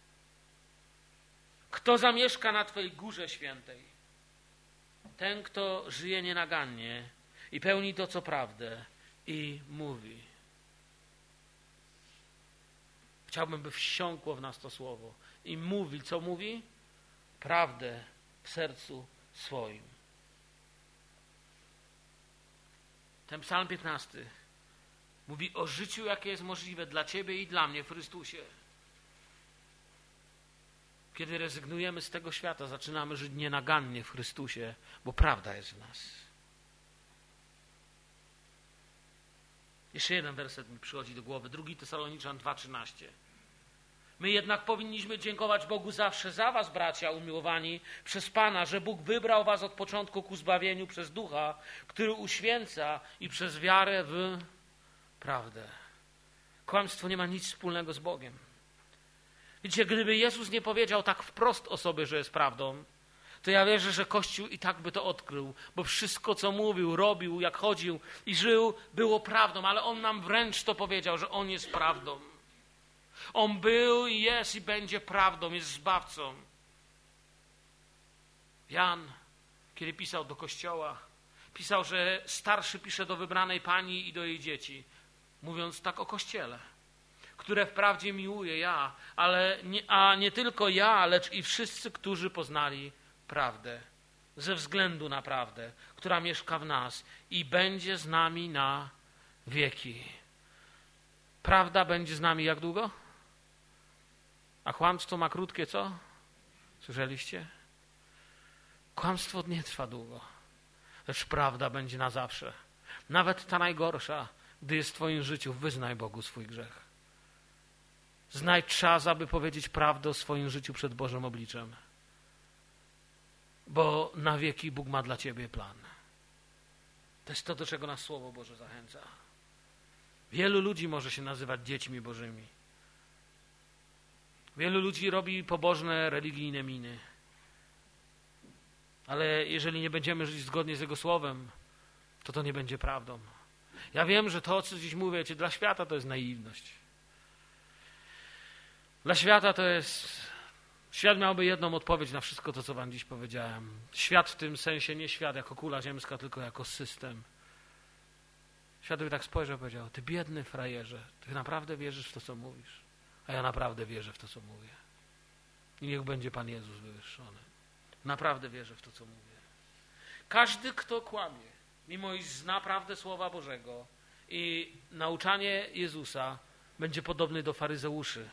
Kto zamieszka na Twojej górze świętej? Ten, kto żyje nienagannie i pełni to, co prawdę i mówi. Chciałbym, by wsiąkło w nas to słowo. I mówi, co mówi? Prawdę w sercu swoim. Ten psalm piętnasty mówi o życiu, jakie jest możliwe dla Ciebie i dla mnie w Chrystusie. Kiedy rezygnujemy z tego świata, zaczynamy żyć nienagannie w Chrystusie, bo prawda jest w nas. Jeszcze jeden werset mi przychodzi do głowy. Drugi Tesaloniczan dwa trzynaście. My jednak powinniśmy dziękować Bogu zawsze za was, bracia umiłowani, przez Pana, że Bóg wybrał was od początku ku zbawieniu przez Ducha, który uświęca i przez wiarę w prawdę. Kłamstwo nie ma nic wspólnego z Bogiem. Widzicie, gdyby Jezus nie powiedział tak wprost o sobie, że jest prawdą, to ja wierzę, że Kościół i tak by to odkrył, bo wszystko, co mówił, robił, jak chodził i żył, było prawdą, ale On nam wręcz to powiedział, że On jest prawdą. On był i jest i będzie prawdą, jest zbawcą. Jan, kiedy pisał do Kościoła, pisał, że starszy pisze do wybranej pani i do jej dzieci, mówiąc tak o Kościele, które wprawdzie miłuję ja, ale nie, a nie tylko ja, lecz i wszyscy, którzy poznali prawdę, ze względu na prawdę, która mieszka w nas i będzie z nami na wieki. Prawda będzie z nami jak długo? A kłamstwo ma krótkie co? Słyszeliście? Kłamstwo nie trwa długo, lecz prawda będzie na zawsze. Nawet ta najgorsza, gdy jest w twoim życiu, wyznaj Bogu swój grzech. Znajdź czas, aby powiedzieć prawdę o swoim życiu przed Bożym obliczem. Bo na wieki Bóg ma dla ciebie plan. To jest to, do czego nas Słowo Boże zachęca. Wielu ludzi może się nazywać dziećmi Bożymi. Wielu ludzi robi pobożne, religijne miny. Ale jeżeli nie będziemy żyć zgodnie z Jego Słowem, to to nie będzie prawdą. Ja wiem, że to, co dziś mówię, dla świata to jest naiwność. Dla świata to jest... Świat miałby jedną odpowiedź na wszystko to, co wam dziś powiedziałem. Świat w tym sensie nie świat jako kula ziemska, tylko jako system. Świat by tak spojrzał i powiedział, ty biedny frajerze, ty naprawdę wierzysz w to, co mówisz? A ja naprawdę wierzę w to, co mówię. I niech będzie Pan Jezus wywyższony. Naprawdę wierzę w to, co mówię. Każdy, kto kłamie, mimo iż zna prawdę Słowa Bożego i nauczanie Jezusa, będzie podobny do faryzeuszy.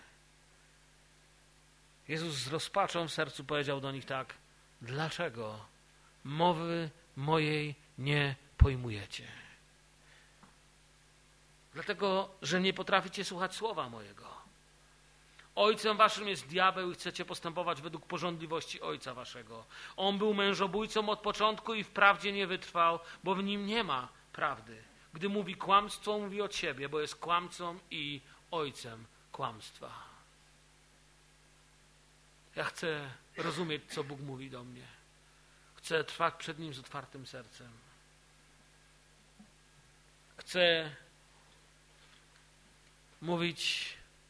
Jezus z rozpaczą w sercu powiedział do nich tak, dlaczego mowy mojej nie pojmujecie? Dlatego, że nie potraficie słuchać słowa mojego. Ojcem waszym jest diabeł i chcecie postępować według pożądliwości ojca waszego. On był mężobójcą od początku i wprawdzie nie wytrwał, bo w nim nie ma prawdy. Gdy mówi kłamstwo, mówi od siebie, bo jest kłamcą i ojcem kłamstwa. Ja chcę rozumieć, co Bóg mówi do mnie. Chcę trwać przed Nim z otwartym sercem. Chcę mówić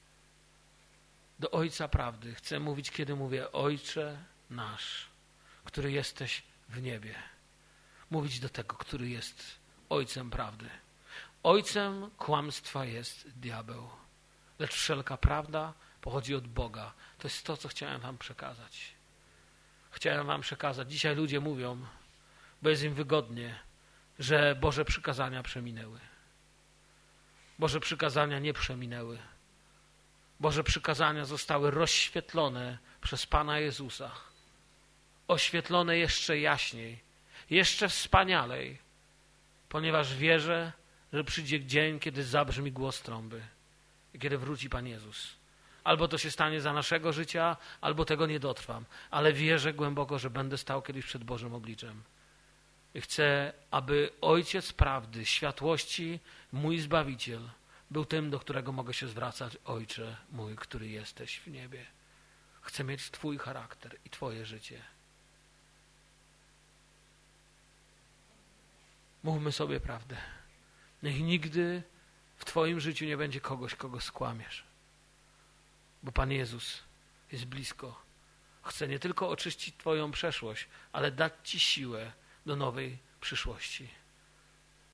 do Ojca prawdy. Chcę mówić, kiedy mówię Ojcze nasz, który jesteś w niebie. Mówić do tego, który jest Ojcem prawdy. Ojcem kłamstwa jest diabeł. Lecz wszelka prawda pochodzi od Boga. To jest to, co chciałem wam przekazać. Chciałem wam przekazać. Dzisiaj ludzie mówią, bo jest im wygodnie, że Boże przykazania przeminęły. Boże przykazania nie przeminęły. Boże przykazania zostały rozświetlone przez Pana Jezusa. Oświetlone jeszcze jaśniej, jeszcze wspanialej, ponieważ wierzę, że przyjdzie dzień, kiedy zabrzmi głos trąby i kiedy wróci Pan Jezus. Albo to się stanie za naszego życia, albo tego nie dotrwam. Ale wierzę głęboko, że będę stał kiedyś przed Bożym obliczem. I chcę, aby Ojciec prawdy, światłości, mój Zbawiciel, był tym, do którego mogę się zwracać. Ojcze mój, który jesteś w niebie. Chcę mieć Twój charakter i Twoje życie. Mówmy sobie prawdę. Niech nigdy w Twoim życiu nie będzie kogoś, kogo skłamiesz. Bo Pan Jezus jest blisko. Chce nie tylko oczyścić Twoją przeszłość, ale dać Ci siłę do nowej przyszłości.